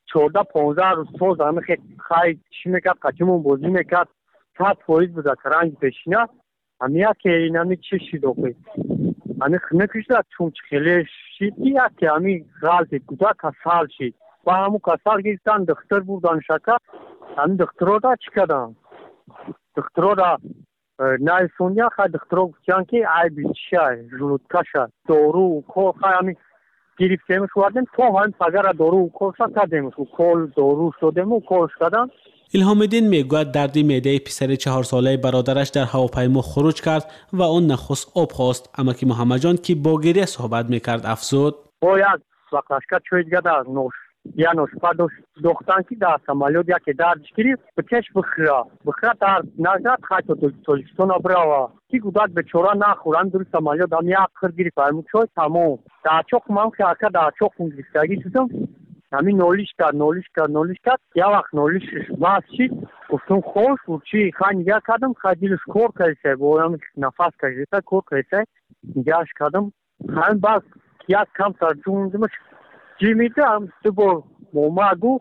چهارده پانزده روز ساز همه خیلی چی میکرد قچمون بازی میکرد صد فایز بوده که رنگ بشینه همه که این همه چه شید آقای همه نکشده چون خیلی شیدی که همه غلطی کده کسال شید و همون کسال گیستن دختر بودن شکر همه دختر را چی کردن دختر را نه سونیا خیلی دختر را گفتن که عیبی چیه جلودکه شد دارو کل خیلی همه گرفتیمش وردیم تو هم پگر دارو کل شد کردیمش و کل دارو شدیم و کل شدن. الهام الدین میگوید درد معده پسر چهار ساله برادرش در هواپیما خروج کرد و آن نخست آب خواست. اما که محمد جان که با گریه صحبت میکرد افزود باید وقتشکت چوید گده نوش یا نوش پا دختن که در سمالیود یا که دردش گریف بکش بخیره بخیره درد نگرد خیلی تولیستون براوه که گوداد به چورا نخورن دوری سمالیود هم یک خر گریف همون چوی تمام در چوک من که اکر در چوک گرفتگی شدم همین نولیش کرد نولیش کرد نولیش کرد یا وقت نولیشش باز شید گفتم خوش بود چی خیلی نگه کردم خیلی دیلش کور کریسه باید نفس کریسه کور کریسه نگهش کردم همین باز یک کم ترجمه جی میده هم دو بار مومدو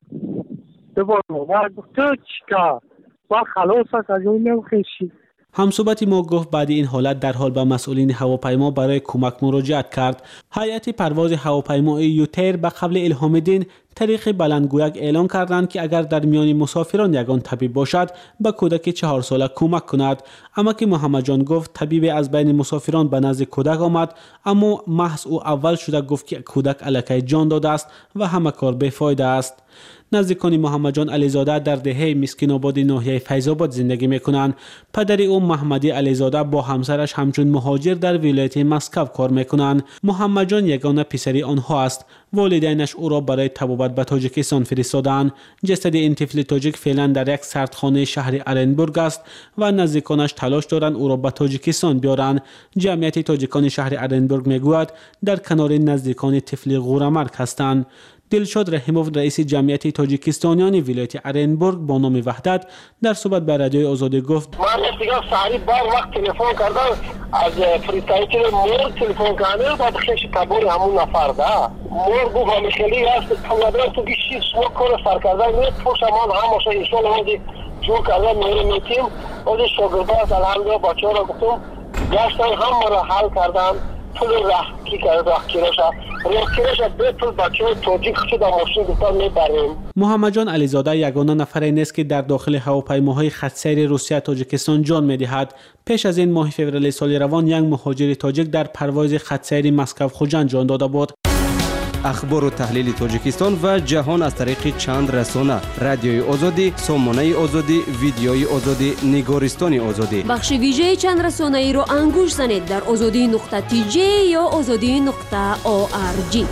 دو بار مومدو تو چیکار با خلاص هست از اون نمیخیشی. همصحبت ما گفت بعد این حالت در حال به مسئولین هواپیما برای کمک مراجعت کرد. هیئت پرواز هواپیمای یوتر به قبل الهام الدین طریق بلندگویک اعلان کردند که اگر در میان مسافران یگان طبیب باشد به کودک چهار ساله کمک کند. اما که محمد جان گفت طبیب از بین مسافران به نزد کودک آمد اما محض او اول شده گفت که کودک الکی جان داده است و همه کار بیفایده است. نزدیکان محمد جان علیزاده در دهه مسکین آباد ناحیه فیض آباد زندگی میکنند. پدر او محمدی علیزاده با همسرش همچون مهاجر در ولایت مسکو کار میکنند. محمد جان یگانه پسری آنها است. والدینش او را برای طبابت به تاجیکستان فرستادند. جسد این طفل تاجیک فعلا در یک سردخانه شهر ارنبورگ است و نزدیکانش تلاش دارند او را به تاجیکستان بیارند. جمعیت تاجیکان شهر ارنبورگ میگوید در کنار نزدیکان طفل غورمرگ هستند. دلشاد رحیموف رئیس جمعیت تاجیکستانیان ولایت ارنبورگ با نام وحدت در صحبت با رادیوی آزادی گفت من دیگه ساری بار وقت تلفن کردم از فریستایتر مور تلفن کردم بعد خیش کبور همون نفر ده مور گفت همیشگی هست تمام تو بیشتر شما کار سر کردن میاد پوش ما همش ایشون اومدی جو کردن میره میتیم از شاگردان الحمدلله بچه‌ها رو گفتم گشتن هم را حل کردم پول راه کی کرد راه کیراش راه کیراش به پول بچه‌ها توجیه شده ماشین گفتن میبریم. محمد جان علیزاده یگانه نفری نیست که در داخل هواپیماهای خط‌سیر روسیه تاجیکستان جان می‌دهد. پیش از این ماه فوریه سال روان یک مهاجر تاجیک در پرواز خط‌سیر مسکو خوجند جان داده بود. اخبار و تحلیل تاجیکستان و جهان از طریق چند رسانه: رادیوی آزادی، سامانه آزادی، ویدیوی آزادی، نگارستان آزادی. بخش ویژه چند رسانه ای رو انگوش زنید در آزادی نقطه تی جی یا آزادی نقطه او آر جی.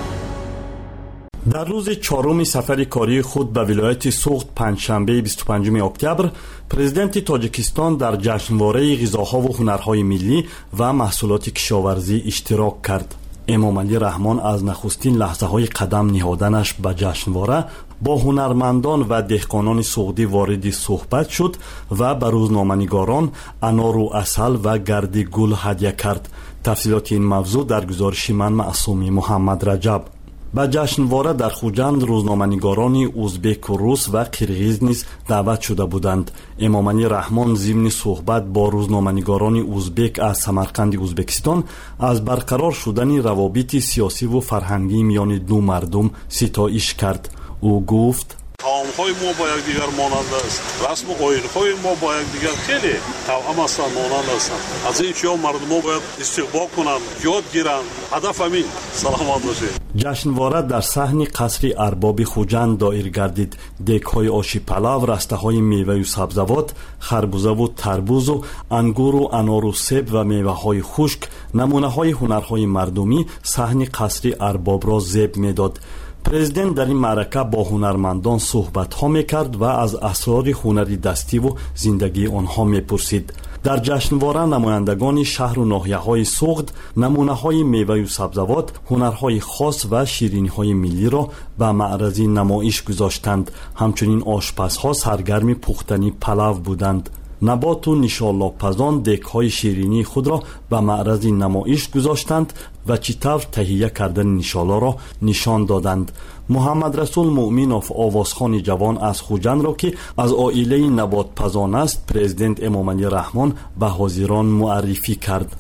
در روز چهارم سفر کاری خود به ولایت سوخت پنجشنبه بیست و پنجم اکتبر، پرزیدنت تاجیکستان در جشنواره غذاها و هنرهای ملی و محصولات کشاورزی اشتراک کرد. امام علی رحمان از نخستین لحظه های قدم نهادنش به جشنواره با هنرمندان و دهقانان سوختی وارد صحبت شد و به روزنامه‌نگاران انار و عسل و گرد گل هدیه کرد. تفصیلات این موضوع در گزارش من معصومی محمد رجب. به جشنواره در خوجند روزنامه‌نگاران ازبک و روس و قرغیز نیز دعوت شده بودند. امام علی رحمان ضمن صحبت با روزنامه‌نگاران ازبک از سمرقند ازبکستان از برقرار شدن روابط سیاسی و فرهنگی میان دو مردم ستایش کرد. او گفت قوم‌های ما با یکدیگر مانند است. رسم و آیین‌های ما با یکدیگر خیلی توأم هستند، مانند هستند. از این چیزا مردم باید استقبال کنند، یاد گیرند. هدف همین. سلامت باشید. جشنواره در صحن قصر ارباب خوجند دایر گردید. دک‌های آشی پلو، رسته‌های میوه و سبزوات، خربوزه و تربوز و انگور و انار و سیب و میوه‌های خشک، نمونه‌های هنرهای مردمی صحن قصر ارباب را زیب می‌داد. پرزیدنت در این معرکه با هنرمندان صحبت ها می کرد و از اسرار هنری دستی و زندگی آنها می پرسید. در جشنواره نمایندگان شهر و ناحیه های سوخت نمونه های میوه و سبزوات، هنرهای خاص و شیرینی های ملی را به معرض نمایش گذاشتند. همچنین آشپزها سرگرم پختن پلو بودند. نبات و نشالاپزان دکهای شیرینی خود را به معرض نمایش گذاشتند و چطور تهیه کردن نشالا را نشان دادند. محمد رسول مؤمنوف آوازخوان جوان از خوجند را که از عائله نبات پزان است پرزیدنت امامعلی رحمان به حاضران معرفی کرد.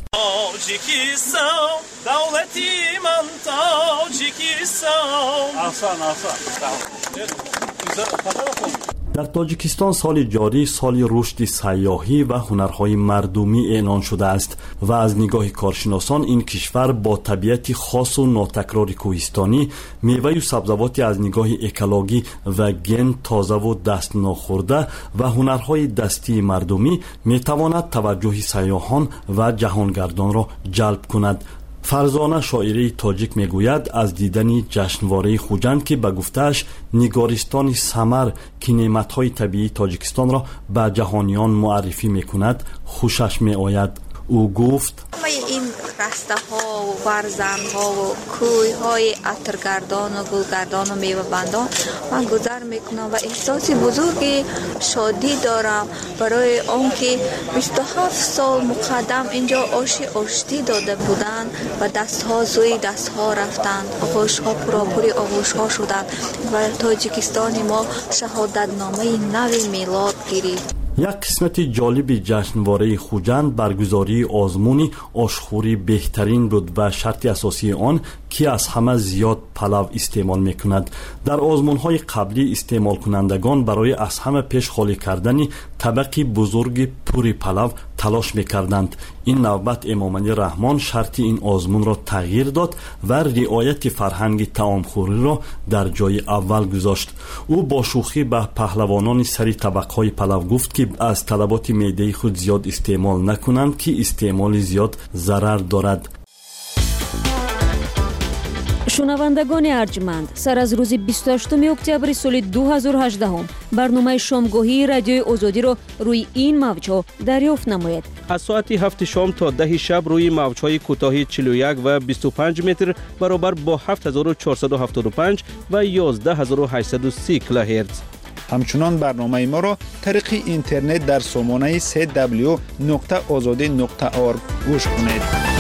در تاجیکستان سال جاری سال رشد سیاحی و هنرهای مردمی اعلان شده است و از نگاه کارشناسان این کشور با طبیعت خاص و ناتکرار کوهستانی، میوه و سبزیجات از نگاه اکولوژی و گن تازه و دست ناخورده و هنرهای دستی مردمی میتواند توجه سیاحان و جهانگردان را جلب کند. فرزانه شاعره تاجیک میگوید از دیدن جشنواره خوجند که به گفتهش نگارستان سمر که نعمتهای طبیعی تاجیکستان را به جهانیان معرفی میکند خوشش میآید. او گفت این رسته ها و برزن ها و کوه های عطرگردان و گلگردان و میوه بندان من گذر میکنم و احساس بزرگی شادی دارم برای آنکه بیست و هفت سال مقدم اینجا آشی آشتی داده بودند و دست ها زوی دست ها رفتند، آغوش ها پراپوری آغوش ها شدند و تاجیکستان ما شهادت نامه نوی میلاد گرفت. یک قسمت جالب جشنواره خوجند برگزاری آزمون آشخوری بهترین بود و شرط اساسی آن که از همه زیاد پلو استعمال میکند. در آزمون‌های قبلی استعمال کنندگان برای از همه پیش خالی کردن طبقی بزرگ پوری پلو تلاش میکردند. این نوبت امامعلی رحمان شرط این آزمون را تغییر داد و رعایت فرهنگ طعامخوری را در جای اول گذاشت. او با شوخی به پهلوانان سری طبقهای پلو گفت که از طلبات معده خود زیاد استعمال نکنند که استعمال زیاد ضرر دارد. شنوندگان ارجمند، سر از روز بیست و هشتم اکتبر سال دو هزار و هجده برنامه شامگاهی رادیوی آزادی را روی این موج‌ها دریافت نمایید. از ساعت هفت شام تا ده شب روی موج‌های کوتاه چهل و یک و بیست و پنج متر برابر با هفت هزار و چهارصد و هفتاد و پنج و یازده هزار و هشتصد و سی کیلوهرتز. همچنان برنامه ما را طریق اینترنت در سامانه سه دبلیو نقطه آزادی نقطه اورگ گوش کنید.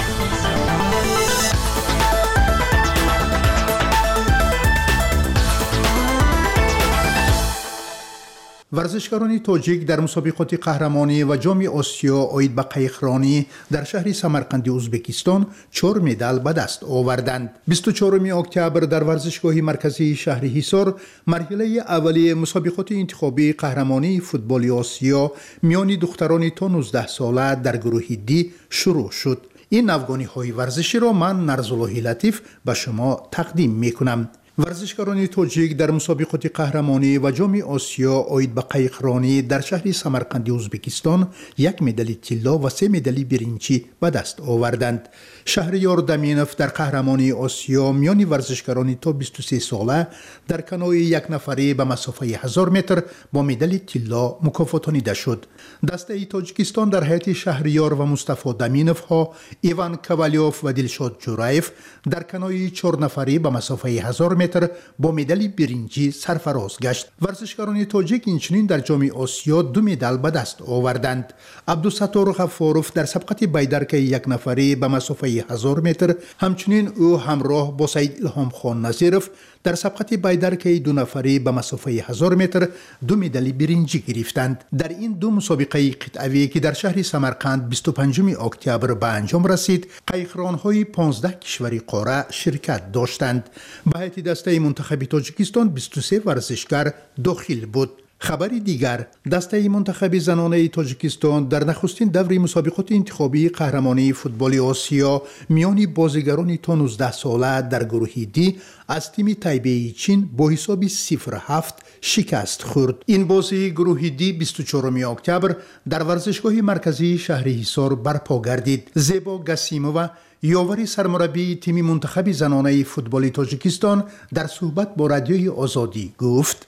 ورزشکاران تاجیک در مسابقات قهرمانی و جام آسیا آید به قایقرانی در شهر سمرقند ازبکستان چهار مدال به دست آوردند. بیست و چهارم اکتبر در ورزشگاه مرکزی شهر حصار مرحله اولیه مسابقات انتخابی قهرمانی فوتبال آسیا میان دختران تا نوزده ساله در گروه دی شروع شد. این افغانی های ورزشی را من نرزالله لطیف به شما تقدیم می کنم. ورزشکاران تاجیک در مسابقات قهرمانی و جام آسیا آید به قایقرانی در شهر سمرقند ازبکستان یک مدال طلا و سه مدال برنجی به دست آوردند. شهریار دمینف در قهرمانی آسیا میان ورزشکاران تا بیست و سه ساله در کنوی یک نفری به مسافه هزار متر با مدال طلا مکافاتانیده شد. دسته تاجیکستان در هیئت شهریار و مصطفی دمینف ها ایوان کوالیوف و دلشاد جورایف در کنوی چهار نفری به مسافه هزار متر با مدال برنجی سرفراز گشت. ورزشکاران تاجیک اینچنین در جام آسیا دو مدال به دست آوردند. عبدالستار غفاروف در سبقت بیدرک یک نفری به مسافه هزار متر، همچنین او همراه با سید الهام خان نظیرف در سبقت بیدرک دو نفری به مسافه هزار متر دو مدال برنجی گرفتند. در این دو مسابقه قطعوی که در شهر سمرقند بیست و پنجم اکتبر به انجام رسید، قایقران‌های پانزده کشوری قاره شرکت داشتند. به هیئت دسته منتخب تاجیکستان بیست و سه ورزشکار داخل بود. خبری دیگر، دسته منتخب زنانه تاجیکستان در نخستین دور مسابقات انتخابی قهرمانی فوتبال آسیا میان بازیگران تا نوزده ساله در گروه دی از تیم تایبه چین با حساب صفر هفت شکست خورد. این بازی گروه دی بیست و چهارم اکتبر در ورزشگاه مرکزی شهر حصار برپا گردید. زیبا گسیمووا یاور سرمربی تیم منتخب زنانه فوتبال تاجیکستان در صحبت با رادیوی آزادی گفت: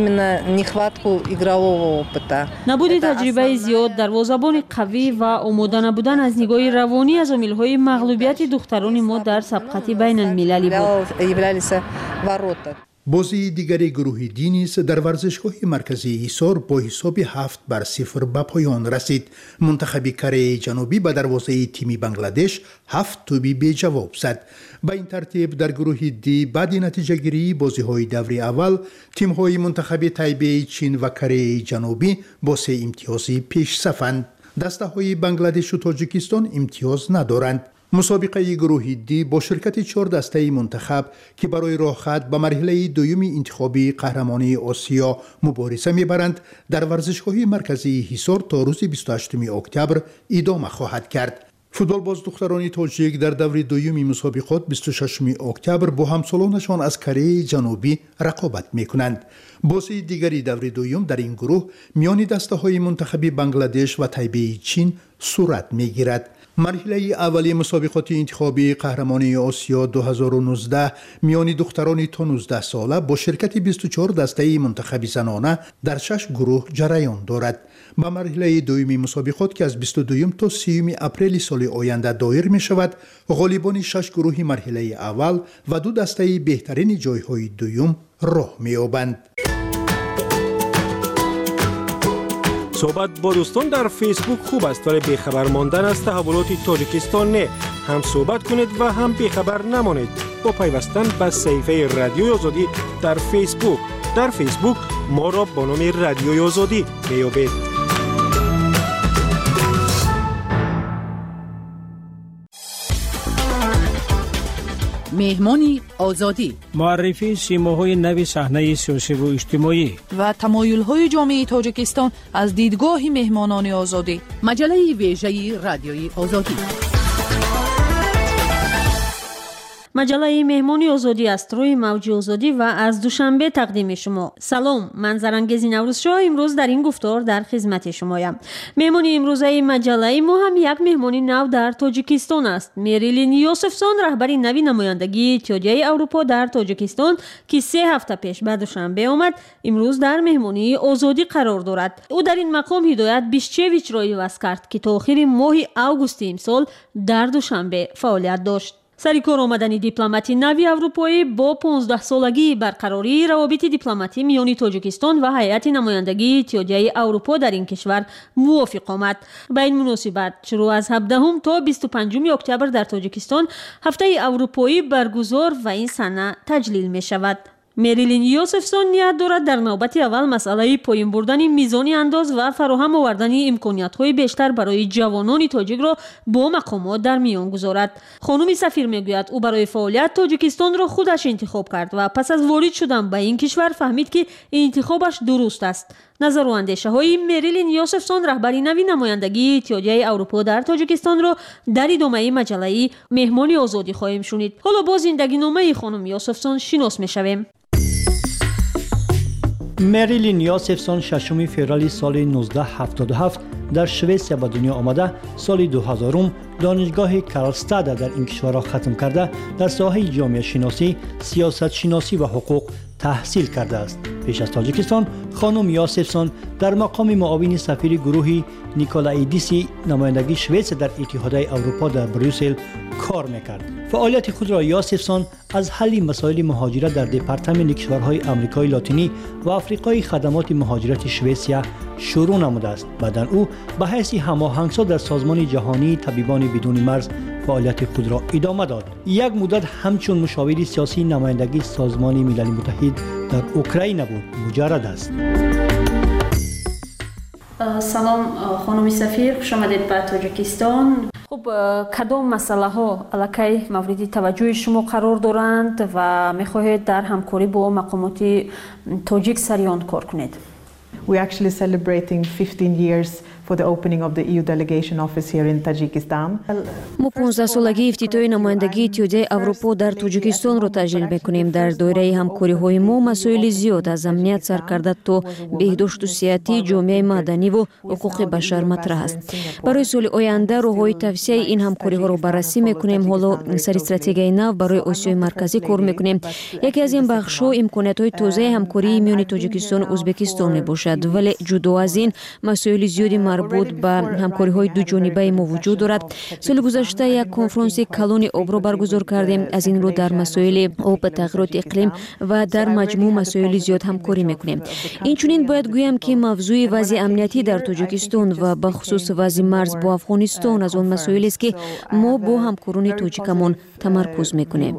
نبود تجربه زیاد، دروازه‌بان قوی و آماده نبودن از نگاه روانی از عامل‌های مغلوبیت دختران ما در سبقت بین المللی بود. بازی دیگری گروه دی نیز در ورزشگاه مرکزی ایسار با حساب هفت بر صفر به پایان رسید. منتخب کره جنوبی به دروازه تیم بنگلادش هفت توپی به جواب زد. با این ترتیب در گروه دی بعد نتیجه گیری بازی های دور اول تیم های منتخب تایبه چین و کره جنوبی با سه امتیازی پیش صفند. دسته های بنگلادش و تاجیکستان امتیاز ندارند. مسابقه گروه دی با شرکت چهار دسته منتخب که برای راه خط به مرحله دوم انتخابی قهرمانی آسیا مبارزه میبرند در ورزشگاه مرکزی حصار تا روز بیست و هشتم اکتبر ادامه خواهد کرد. فوتبال باز دختران تاجیک در دور دوم مسابقات بیست و ششم اکتبر با همسالانشان از کره جنوبی رقابت میکنند. بازی دیگری دور دوم در این گروه میان دسته های منتخب بنگلادش و تایبه چین صورت میگیرد. مرحله اولی مسابقات انتخابی قهرمانی آسیا دو هزار و نوزده میان دختران تا نوزده ساله با شرکت بیست و چهار دسته منتخب زنانه در شش گروه جریان دارد. با مرحله دومی مسابقات که از بیست و دو تا سی اپریل سال آینده دایر می شود، غالبان شش گروه مرحله اول و دو دسته بهترین جایهای دوم راه می یابند. صحبت با دوستان در فیسبوک خوب است ولی بیخبر ماندن از تحولات تاجیکستان نه. هم صحبت کنید و هم بیخبر نمانید با پیوستن به صفحه رادیوی آزادی در فیسبوک. در فیسبوک ما را با نام رادیوی آزادی میابید. مهمانی آزادی، معرفی سیماهای نوی صحنه سیاسی و اجتماعی و تمایل‌های جامعه تاجیکستان از دیدگاه مهمانان آزادی. مجله ویژه رادیوی آزادی. مجله مهمانی آزادی است روی موج آزادی و از دوشنبه تقدیم شما. سلام، من زرنگزی نوروزشاه امروز در این گفتار در خدمت شمایم. مهمانی امروزه مجله ما هم یک مهمانی نو در تاجیکستان است. میریلین یوسفسون رهبری نوی نمایندگی اتحادیه اروپا در تاجیکستان که سه هفته پیش به دوشنبه آمد امروز در مهمانی آزادی قرار دارد. او در این مقام هدایت بیشچویچ را عوض کرد که تا آخر ماه اوگوست امسال در دوشنبه فعالیت داشت. سرکار آمدن دیپلماتی نوی اروپایی با پانزده سالگی برقراری روابط دیپلماتی میان تاجیکستان و هیئت نمایندگی اتحادیه اروپا در این کشور موافق آمد. به این مناسبت شروع از هفدهم تا بیست و پنجم اکتبر در تاجیکستان هفته اروپایی برگزار و این سنه تجلیل می شود. میریلین یوسفسون نیت دارد در نوبت اول مسئله پایین بردن میزان انداز و فراهم آوردن امکانیت‌های بیشتر برای جوانان تاجیک را با مقامات در میان گذارد. خانم سفیر میگوید او برای فعالیت تاجیکستان را خودش انتخاب کرد و پس از وارد شدن به این کشور فهمید که انتخابش درست است. نظر و اندیشه های میریلین یوسفسون رهبری نوی نمایندگی اتحادیه اروپا در تاجیکستان را در ادامه مجله مهمانی آزادی خواهیم شنید. حالا با زندگی نامه خانم یوسفسون شناس میشویم. میریلین یوسفسون ششم فوریه سال نوزده هفتاد و هفت در سوئیس به دنیا آمده. سال دو هزار دانشگاه کارلستاد در این کشور را ختم کرده در ساحه جامعه شناسی، سیاست شناسی و حقوق تحصیل کرده است. پیش از تاجیکستان خانم یوسفسون در مقام معاون سفیر گروه نیکولایدیسی نمایندگی سوئیس در اتحادیه اروپا در بروسل کار میکرد. فعالیت خود را یوسفسون از حل مسائل مهاجرت در دپارتمان کشورهای آمریکای لاتینی و آفریقای خدمات مهاجرت سوئیسیا شروع نموده است. بعداً او به حیث هماهنگساز در سازمان جهانی طبیبان بدون مرز فعالیت خود را ادامه داد. یک مدت همچون مشاور سیاسی نمایندگی سازمان ملل متحد در اوکراین بود. مجرد است. سلام خانم سفیر، خوش آمدید به تاجیکستان. خب کدام مسئله ها الکی مورد توجه شما قرار دارند و میخواهید در همکاری با مقامات تاجیک سریان کار کنید؟ We are actually celebrating fifteen years for the opening of the E U delegation office here in Tajikistan. ما پانزده سالگی افتتاح نمایندگی اتحادیه اروپا در تاجیکستان را تجلیل می‌کنیم. در دایره همکاری‌های ما مسائل زیاد از امنیت سرکرده تا بهداشت و صحتی، جامعه مدنی و حقوق بشر مطرح است. برای سال آینده راه‌های توسعه این همکاری‌ها را بررسی می‌کنیم. حالا سر استراتژی نو برای آسیای مرکزی کار می‌کنیم. یکی از این بخش‌ها امکانات‌های تازه همکاری میان تاجیکستان و ازبکستان می‌باشد. ولی جدا از این مسائل زیادی مربوط مربوط به همکاری‌های دو جانبه ما وجود دارد. سال گذشته یک کنفرانس کلان آب را برگزار کردیم. از این رو در مسائل آب، تغییرات اقلیم و در مجموع مسائل زیاد همکاری میکنیم. اینچنین باید گویم که موضوع وضع امنیتی در تاجیکستان و به خصوص وضع مرز با افغانستان از آن مسائلی است که ما با همکاران تاجیکمان تمرکز میکنیم.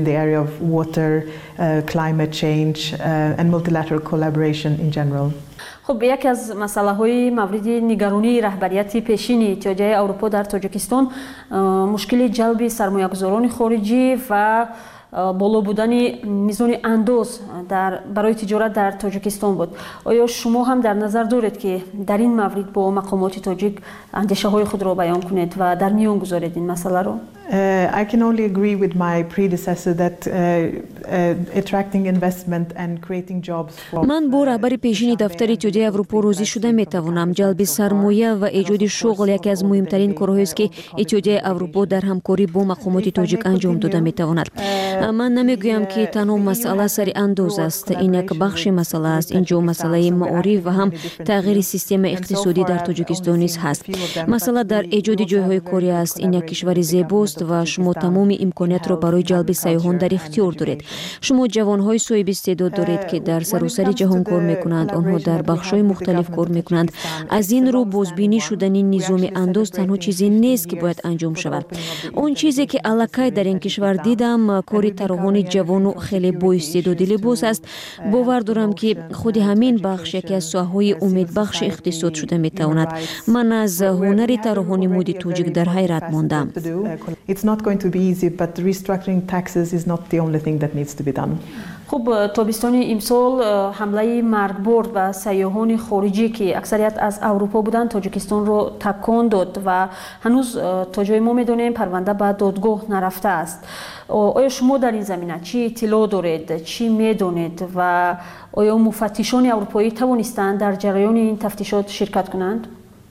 خب یک از مسئله های مورد نگرانی رهبریت پیشین اتحادیه اروپا در تاجیکستان مشکل جلب سرمایه‌گذاران خارجی و بالا بودن میزان اندوز در برای تجارت در تاجیکستان بود. آیا شما هم در نظر دارید که در این مورد با مقامات تاجیک اندیشه های خود را بیان کنید و در میان گذارید این مسئله را؟ Uh, I can only agree with my predecessor that uh, uh, attracting investment and creating jobs for من با رهبر پیشین دفتر اتحادیه اروپا راضی شده میتوانم. جلب سرمایه و ایجاد شغل یکی از مهمترین کارهایی است که اتحادیه اروپا در همکاری با مقامات تاجیک انجام داده میتواند. من نمیگویم که تنها مسئله سر اندوز است. این یک بخش مسئله است. اینجا مسئله معارف و هم تغییر سیستم اقتصادی در تاجیکستان نیز هست. مسئله در ایجاد جایهای کاری است. این یک کشور زیباست و شما تمام امکانات را برای جلب سیاحان در اختیار دارید. شما جوانهای صاحب استعداد دارید که در سراسر جهان کار میکنند. آنها در بخش‌های مختلف کار میکنند. از این رو بازبینی شدن نظام اندوز تنها چیزی نیست که باید انجام شود. اون چیزی که الکی در این کشور دیدم کار طراحان جوان و خیلی با استعداد لباس است. باور دارم که خود همین بخش یکی از ساحه‌های امید بخش اقتصاد شده میتواند. من از هنر طراحان مد تاجیک در حیرت ماندم. It's not going to be easy, but restructuring taxes is not the only thing that needs to be done. خب تابستان امسال حمله مرگبار به سیاحان خارجی که اکثریت از اروپا بودند تاجیکستان رو تکان داد و هنوز تا جای ما میدونیم پرونده به دادگاه نرفته است. آیا شما در این زمینه چی اطلاع دارید؟ چی میدونید؟ و آیا مفتشان اروپایی توانستند در جریان این تفتیشات شرکت کنند؟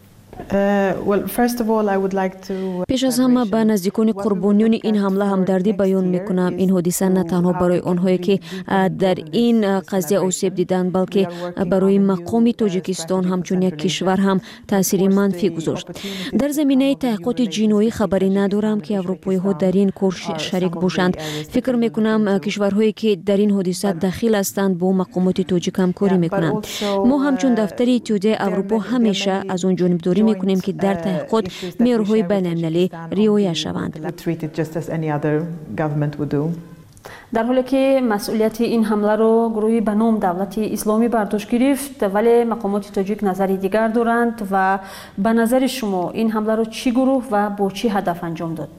پیش از همه به نزدیکان قربانیان این حمله همدردی بیان میکنم. این حادثه نه تنها برای آنهایی که در این قضیه آسیب دیدند بلکه برای مقام تاجیکستان همچون یک کشور هم تاثیر منفی گذاشت. در زمینه تحقیقات جنایی خبری ندارم که اروپایی ها در این کار شریک باشند. فکر میکنم کشورهایی که در این حادثه داخل هستند با مقامات تاجیک همکاری میکنند. ما همچون دفتر اتحادیه اروپا همیشه از اون جانبداری میکنیم که در تحقیقات معیارهای بین‌المللی رعایت شوند. در حالی که مسئولیت این حمله را گروهی به نام دولت اسلامی برداشت گرفت ولی مقامات تاجیک نظری دیگر دارند و به نظر شما این حمله را چی گروه و با چی هدف انجام داد؟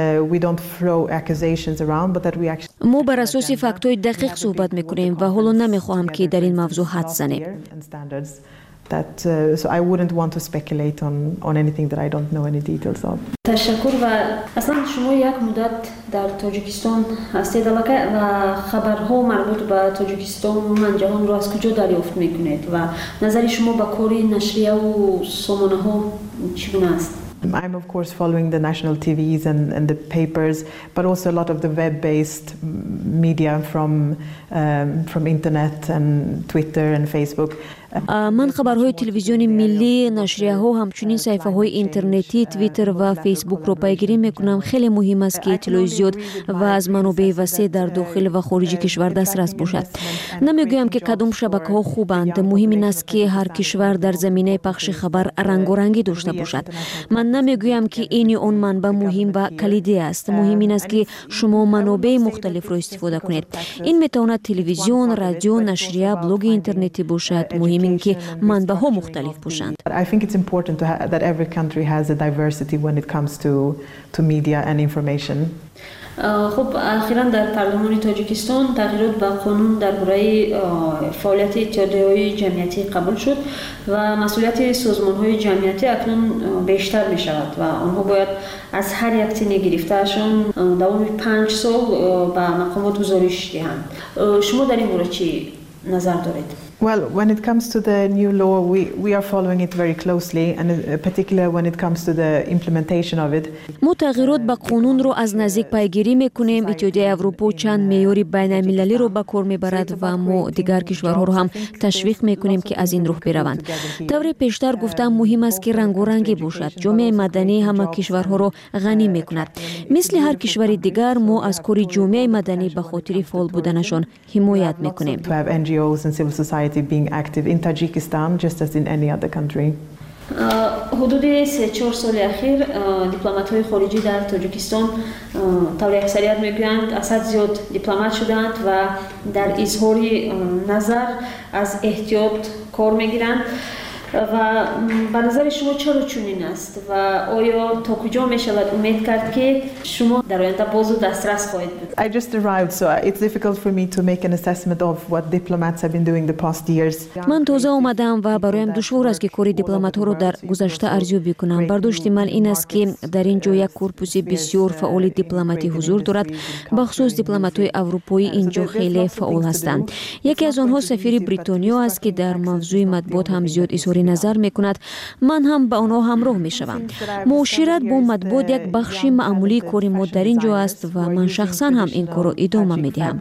ما بر اساس فکت‌های دقیق صحبت میکنیم و حالا نمیخواهم که در این موضوع حد زنیم. That uh, so I wouldn't want to speculate on on anything that I don't know any details of. تشکر. و اصلا شما یک مدت در تاجیکستان هستید و خبرها مربوط به تاجیکستان و جهان رو از کجا دریافت میکنید و نظر شما به کار نشریه و سامانه ها چگونه است؟ I'm of course following the national T Vs and, and the papers, but also a lot of the web-based media from um, from internet and Twitter and Facebook. من خبرهای تلویزیون ملی، نشریه ها، همچنین صفحه های اینترنتی، توییتر و فیسبوک رو پیگیری میکنم. خیلی مهم است که اطلاع زیاد و از منابع وسیع در داخل و خارج کشور دسترس باشد. نمیگویم که کدام شبکه ها خوبند. مهم این است که هر کشور در زمینه پخش خبر رنگ و رنگی داشته باشد. من نمیگویم که این اون منبع مهم و کلیدی است. مهم این است که شما منابع مختلف رو استفاده کنید. این میتواند تلویزیون، رادیو، نشریه، بلوگ اینترنتی باشد. مهم این که منبع ها مختلف باشند. I think it's important to ha- that every country has a diversity when it comes to to media and information. خب اخیراً در پارلمان تاجیکستان تغییرات به قانون درباره فعالیت اتحادیه‌های جمعیتی قبول شد و مسئولیت سازمان‌های جمعیتی اکنون بیشتر می شود و آنها باید از هر یک تنه گرفته‌شان دوام پنج سال به مقامات گزارش دهند. شما در این باره چی نظر دارید؟ Well, when it comes to the new law, we, we are following it very closely, and in particular when it comes to the implementation of it. ما تغییرات به قانون رو از نزدیک پیگیری میکنیم. اتحادیه اروپا چند معیار بین المللی رو به کار میبرد و ما دیگر کشورها رو هم تشویق میکنیم که از این راه بروند. دوره پیشتر گفتم مهم است که رنگ و رنگی باشد. جامعه مدنی همه کشورها رو غنی میکند. مثل هر کشور دیگر ما از کار جامعه مدنی به خاطر فعال بودنشان حمایت میکنیم. To have N G Os and civil society being active in Tajikistan just as in any other country. حدود سه چهار سال اخیر دیپلمات‌های خارجی در تاجیکستان طور اکثریت میگویند اصد زیاد دیپلمات شدند و در اظهار نظر از احتیاط کار میگیرند و به نظر شما چرا چنین است و آیا تا کجا می شود امید کرد که شما در آینده بازو دسترس خواهید بود؟ I just arrived, so it's difficult for me to make an assessment of what diplomats have been doing the past years. من تازه آمدم و برایم دشوار است که کار دیپلمات‌ها رو در گذشته ارزیابی کنم. برداشت من این است که در اینجا یک کورپوس بسیار فعال دیپلماتی حضور دارد. بخصوص دیپلمات‌های اروپایی اینجا خیلی فعال هستند. یکی از آنها سفیر بریتانیا است که در موضوع مطبوعات هم زیاد اظهار نظر میکند. من هم با آنها همراه میشوم. معاشرت با مطبوعات یک بخش معمولی کار ما در اینجا است و من شخصا هم این کار را ادامه میدهم.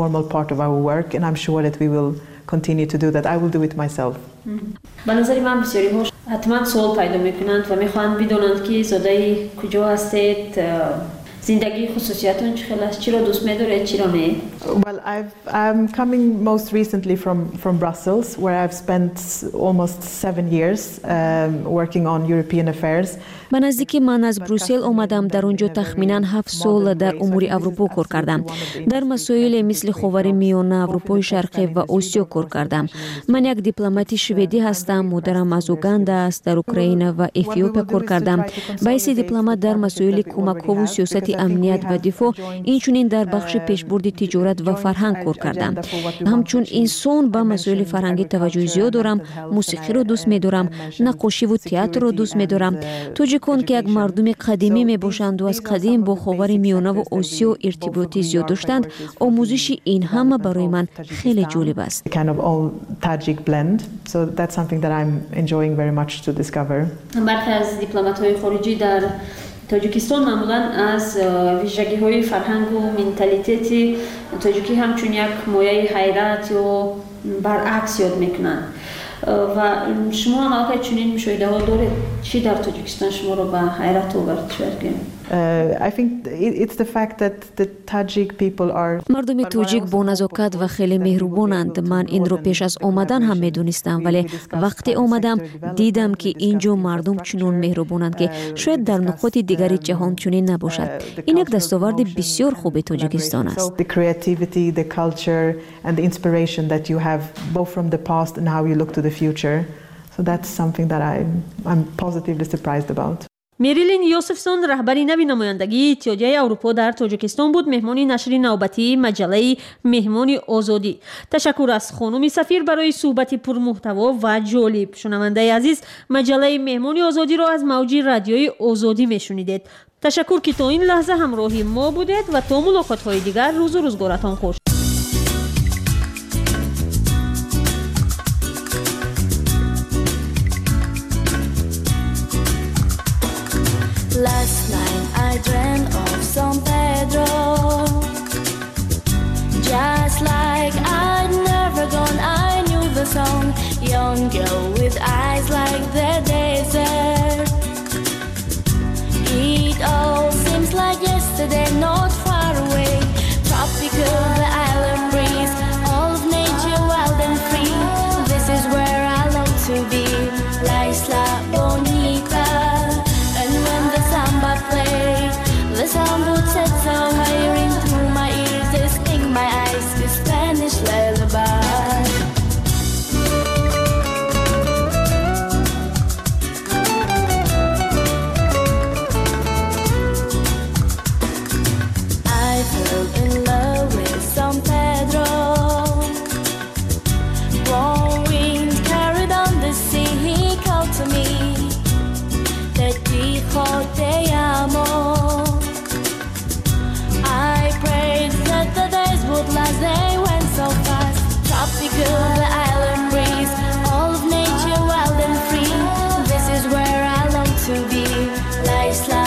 به نظر من بسیاری ها حتما سوال پیدا میکنند و میخواهند بدانند که زاده کجا هستید، زندگی خصوصیاتون چخیل است، چی را دوست می‌دارید، چی را نه؟ Well, I've, I'm coming most recently from, from Brussels, where I've spent almost seven years um, working on European affairs. من نزدیک من از بروسل آمدم. در اونجا تخمینا هفت سال در امور اروپا کار کردم. در مسائل مثل خاور میانه، اروپای شرقی و آسیا کار کردم. من یک دیپلمات شوئدی هستم. مادرم از اوگاندا است. در اوکراین و اتیوپیا کار کردم. به حیث دیپلمات در مسائل کمک ها و سیاست امنیت و دفاع، اینچنین در بخش پیشبرد تجارت و فرهنگ کار کردم. همچون انسان به مسائل فرهنگی توجه زیاد دارم. موسیقی رو دوست می‌دارم، نقاشی و تئاتر رو دوست می‌دارم. تاجیکان که یک مردم قدیمی میباشند و از قدیم با خاور میانه و آسیا ارتباطی زیاد داشتند، آموزش این همه برای من خیلی جالب است. برخی از دیپلمات‌های خارجی در تاجیکستان معمولا از ویژگی‌های فرهنگ و منتالیته تاجیکی همچون یک مایه حیرت یا برعکس یاد میکنند و شما ناگه چنین مشاهده ها دارید؟ چی در تاجیکستان شما رو به حیرت آورد شد؟ Uh, I think it's the fact that the Tajik people are مردم تاجیک با نزاکت و خیلی مهربانند. من این رو پیش از آمدن هم میدونستم، ولی وقتی آمدم دیدم که اینجا مردم چنون مهربانند که شاید در نقاط دیگری جهان چنین نباشد. این یک دستاورد بسیار خوب تاجیکستان است. The creativity, the culture and the inspiration that you have both from the past and how you look to the future. So that's something that I I'm positively surprised about. میریلین یوسفسون رهبری نوی نمایندگی اتحادیه اروپا در تاجیکستان بود. مهمانی نشر نوبتی مجله مهمانی آزادی. تشکر از خانم سفیر برای صحبت پرمحتوا و جالب. شنونده عزیز، مجله مهمانی آزادی را از موج رادیوی آزادی میشنیدید. تشکر که تا این لحظه همراهی ما بودید و تا ملاقات های دیگر روز و روزگارتان خوش. Last night I dreamt of San Pedro, just like I'd never gone. I knew the song, young girl with eyes like the desert. It all seems like yesterday, not far away. Tropical, the island breeze, all of nature wild and free. This is where I long to be, La Isla Bonita. And when the samba plays, the wasteland.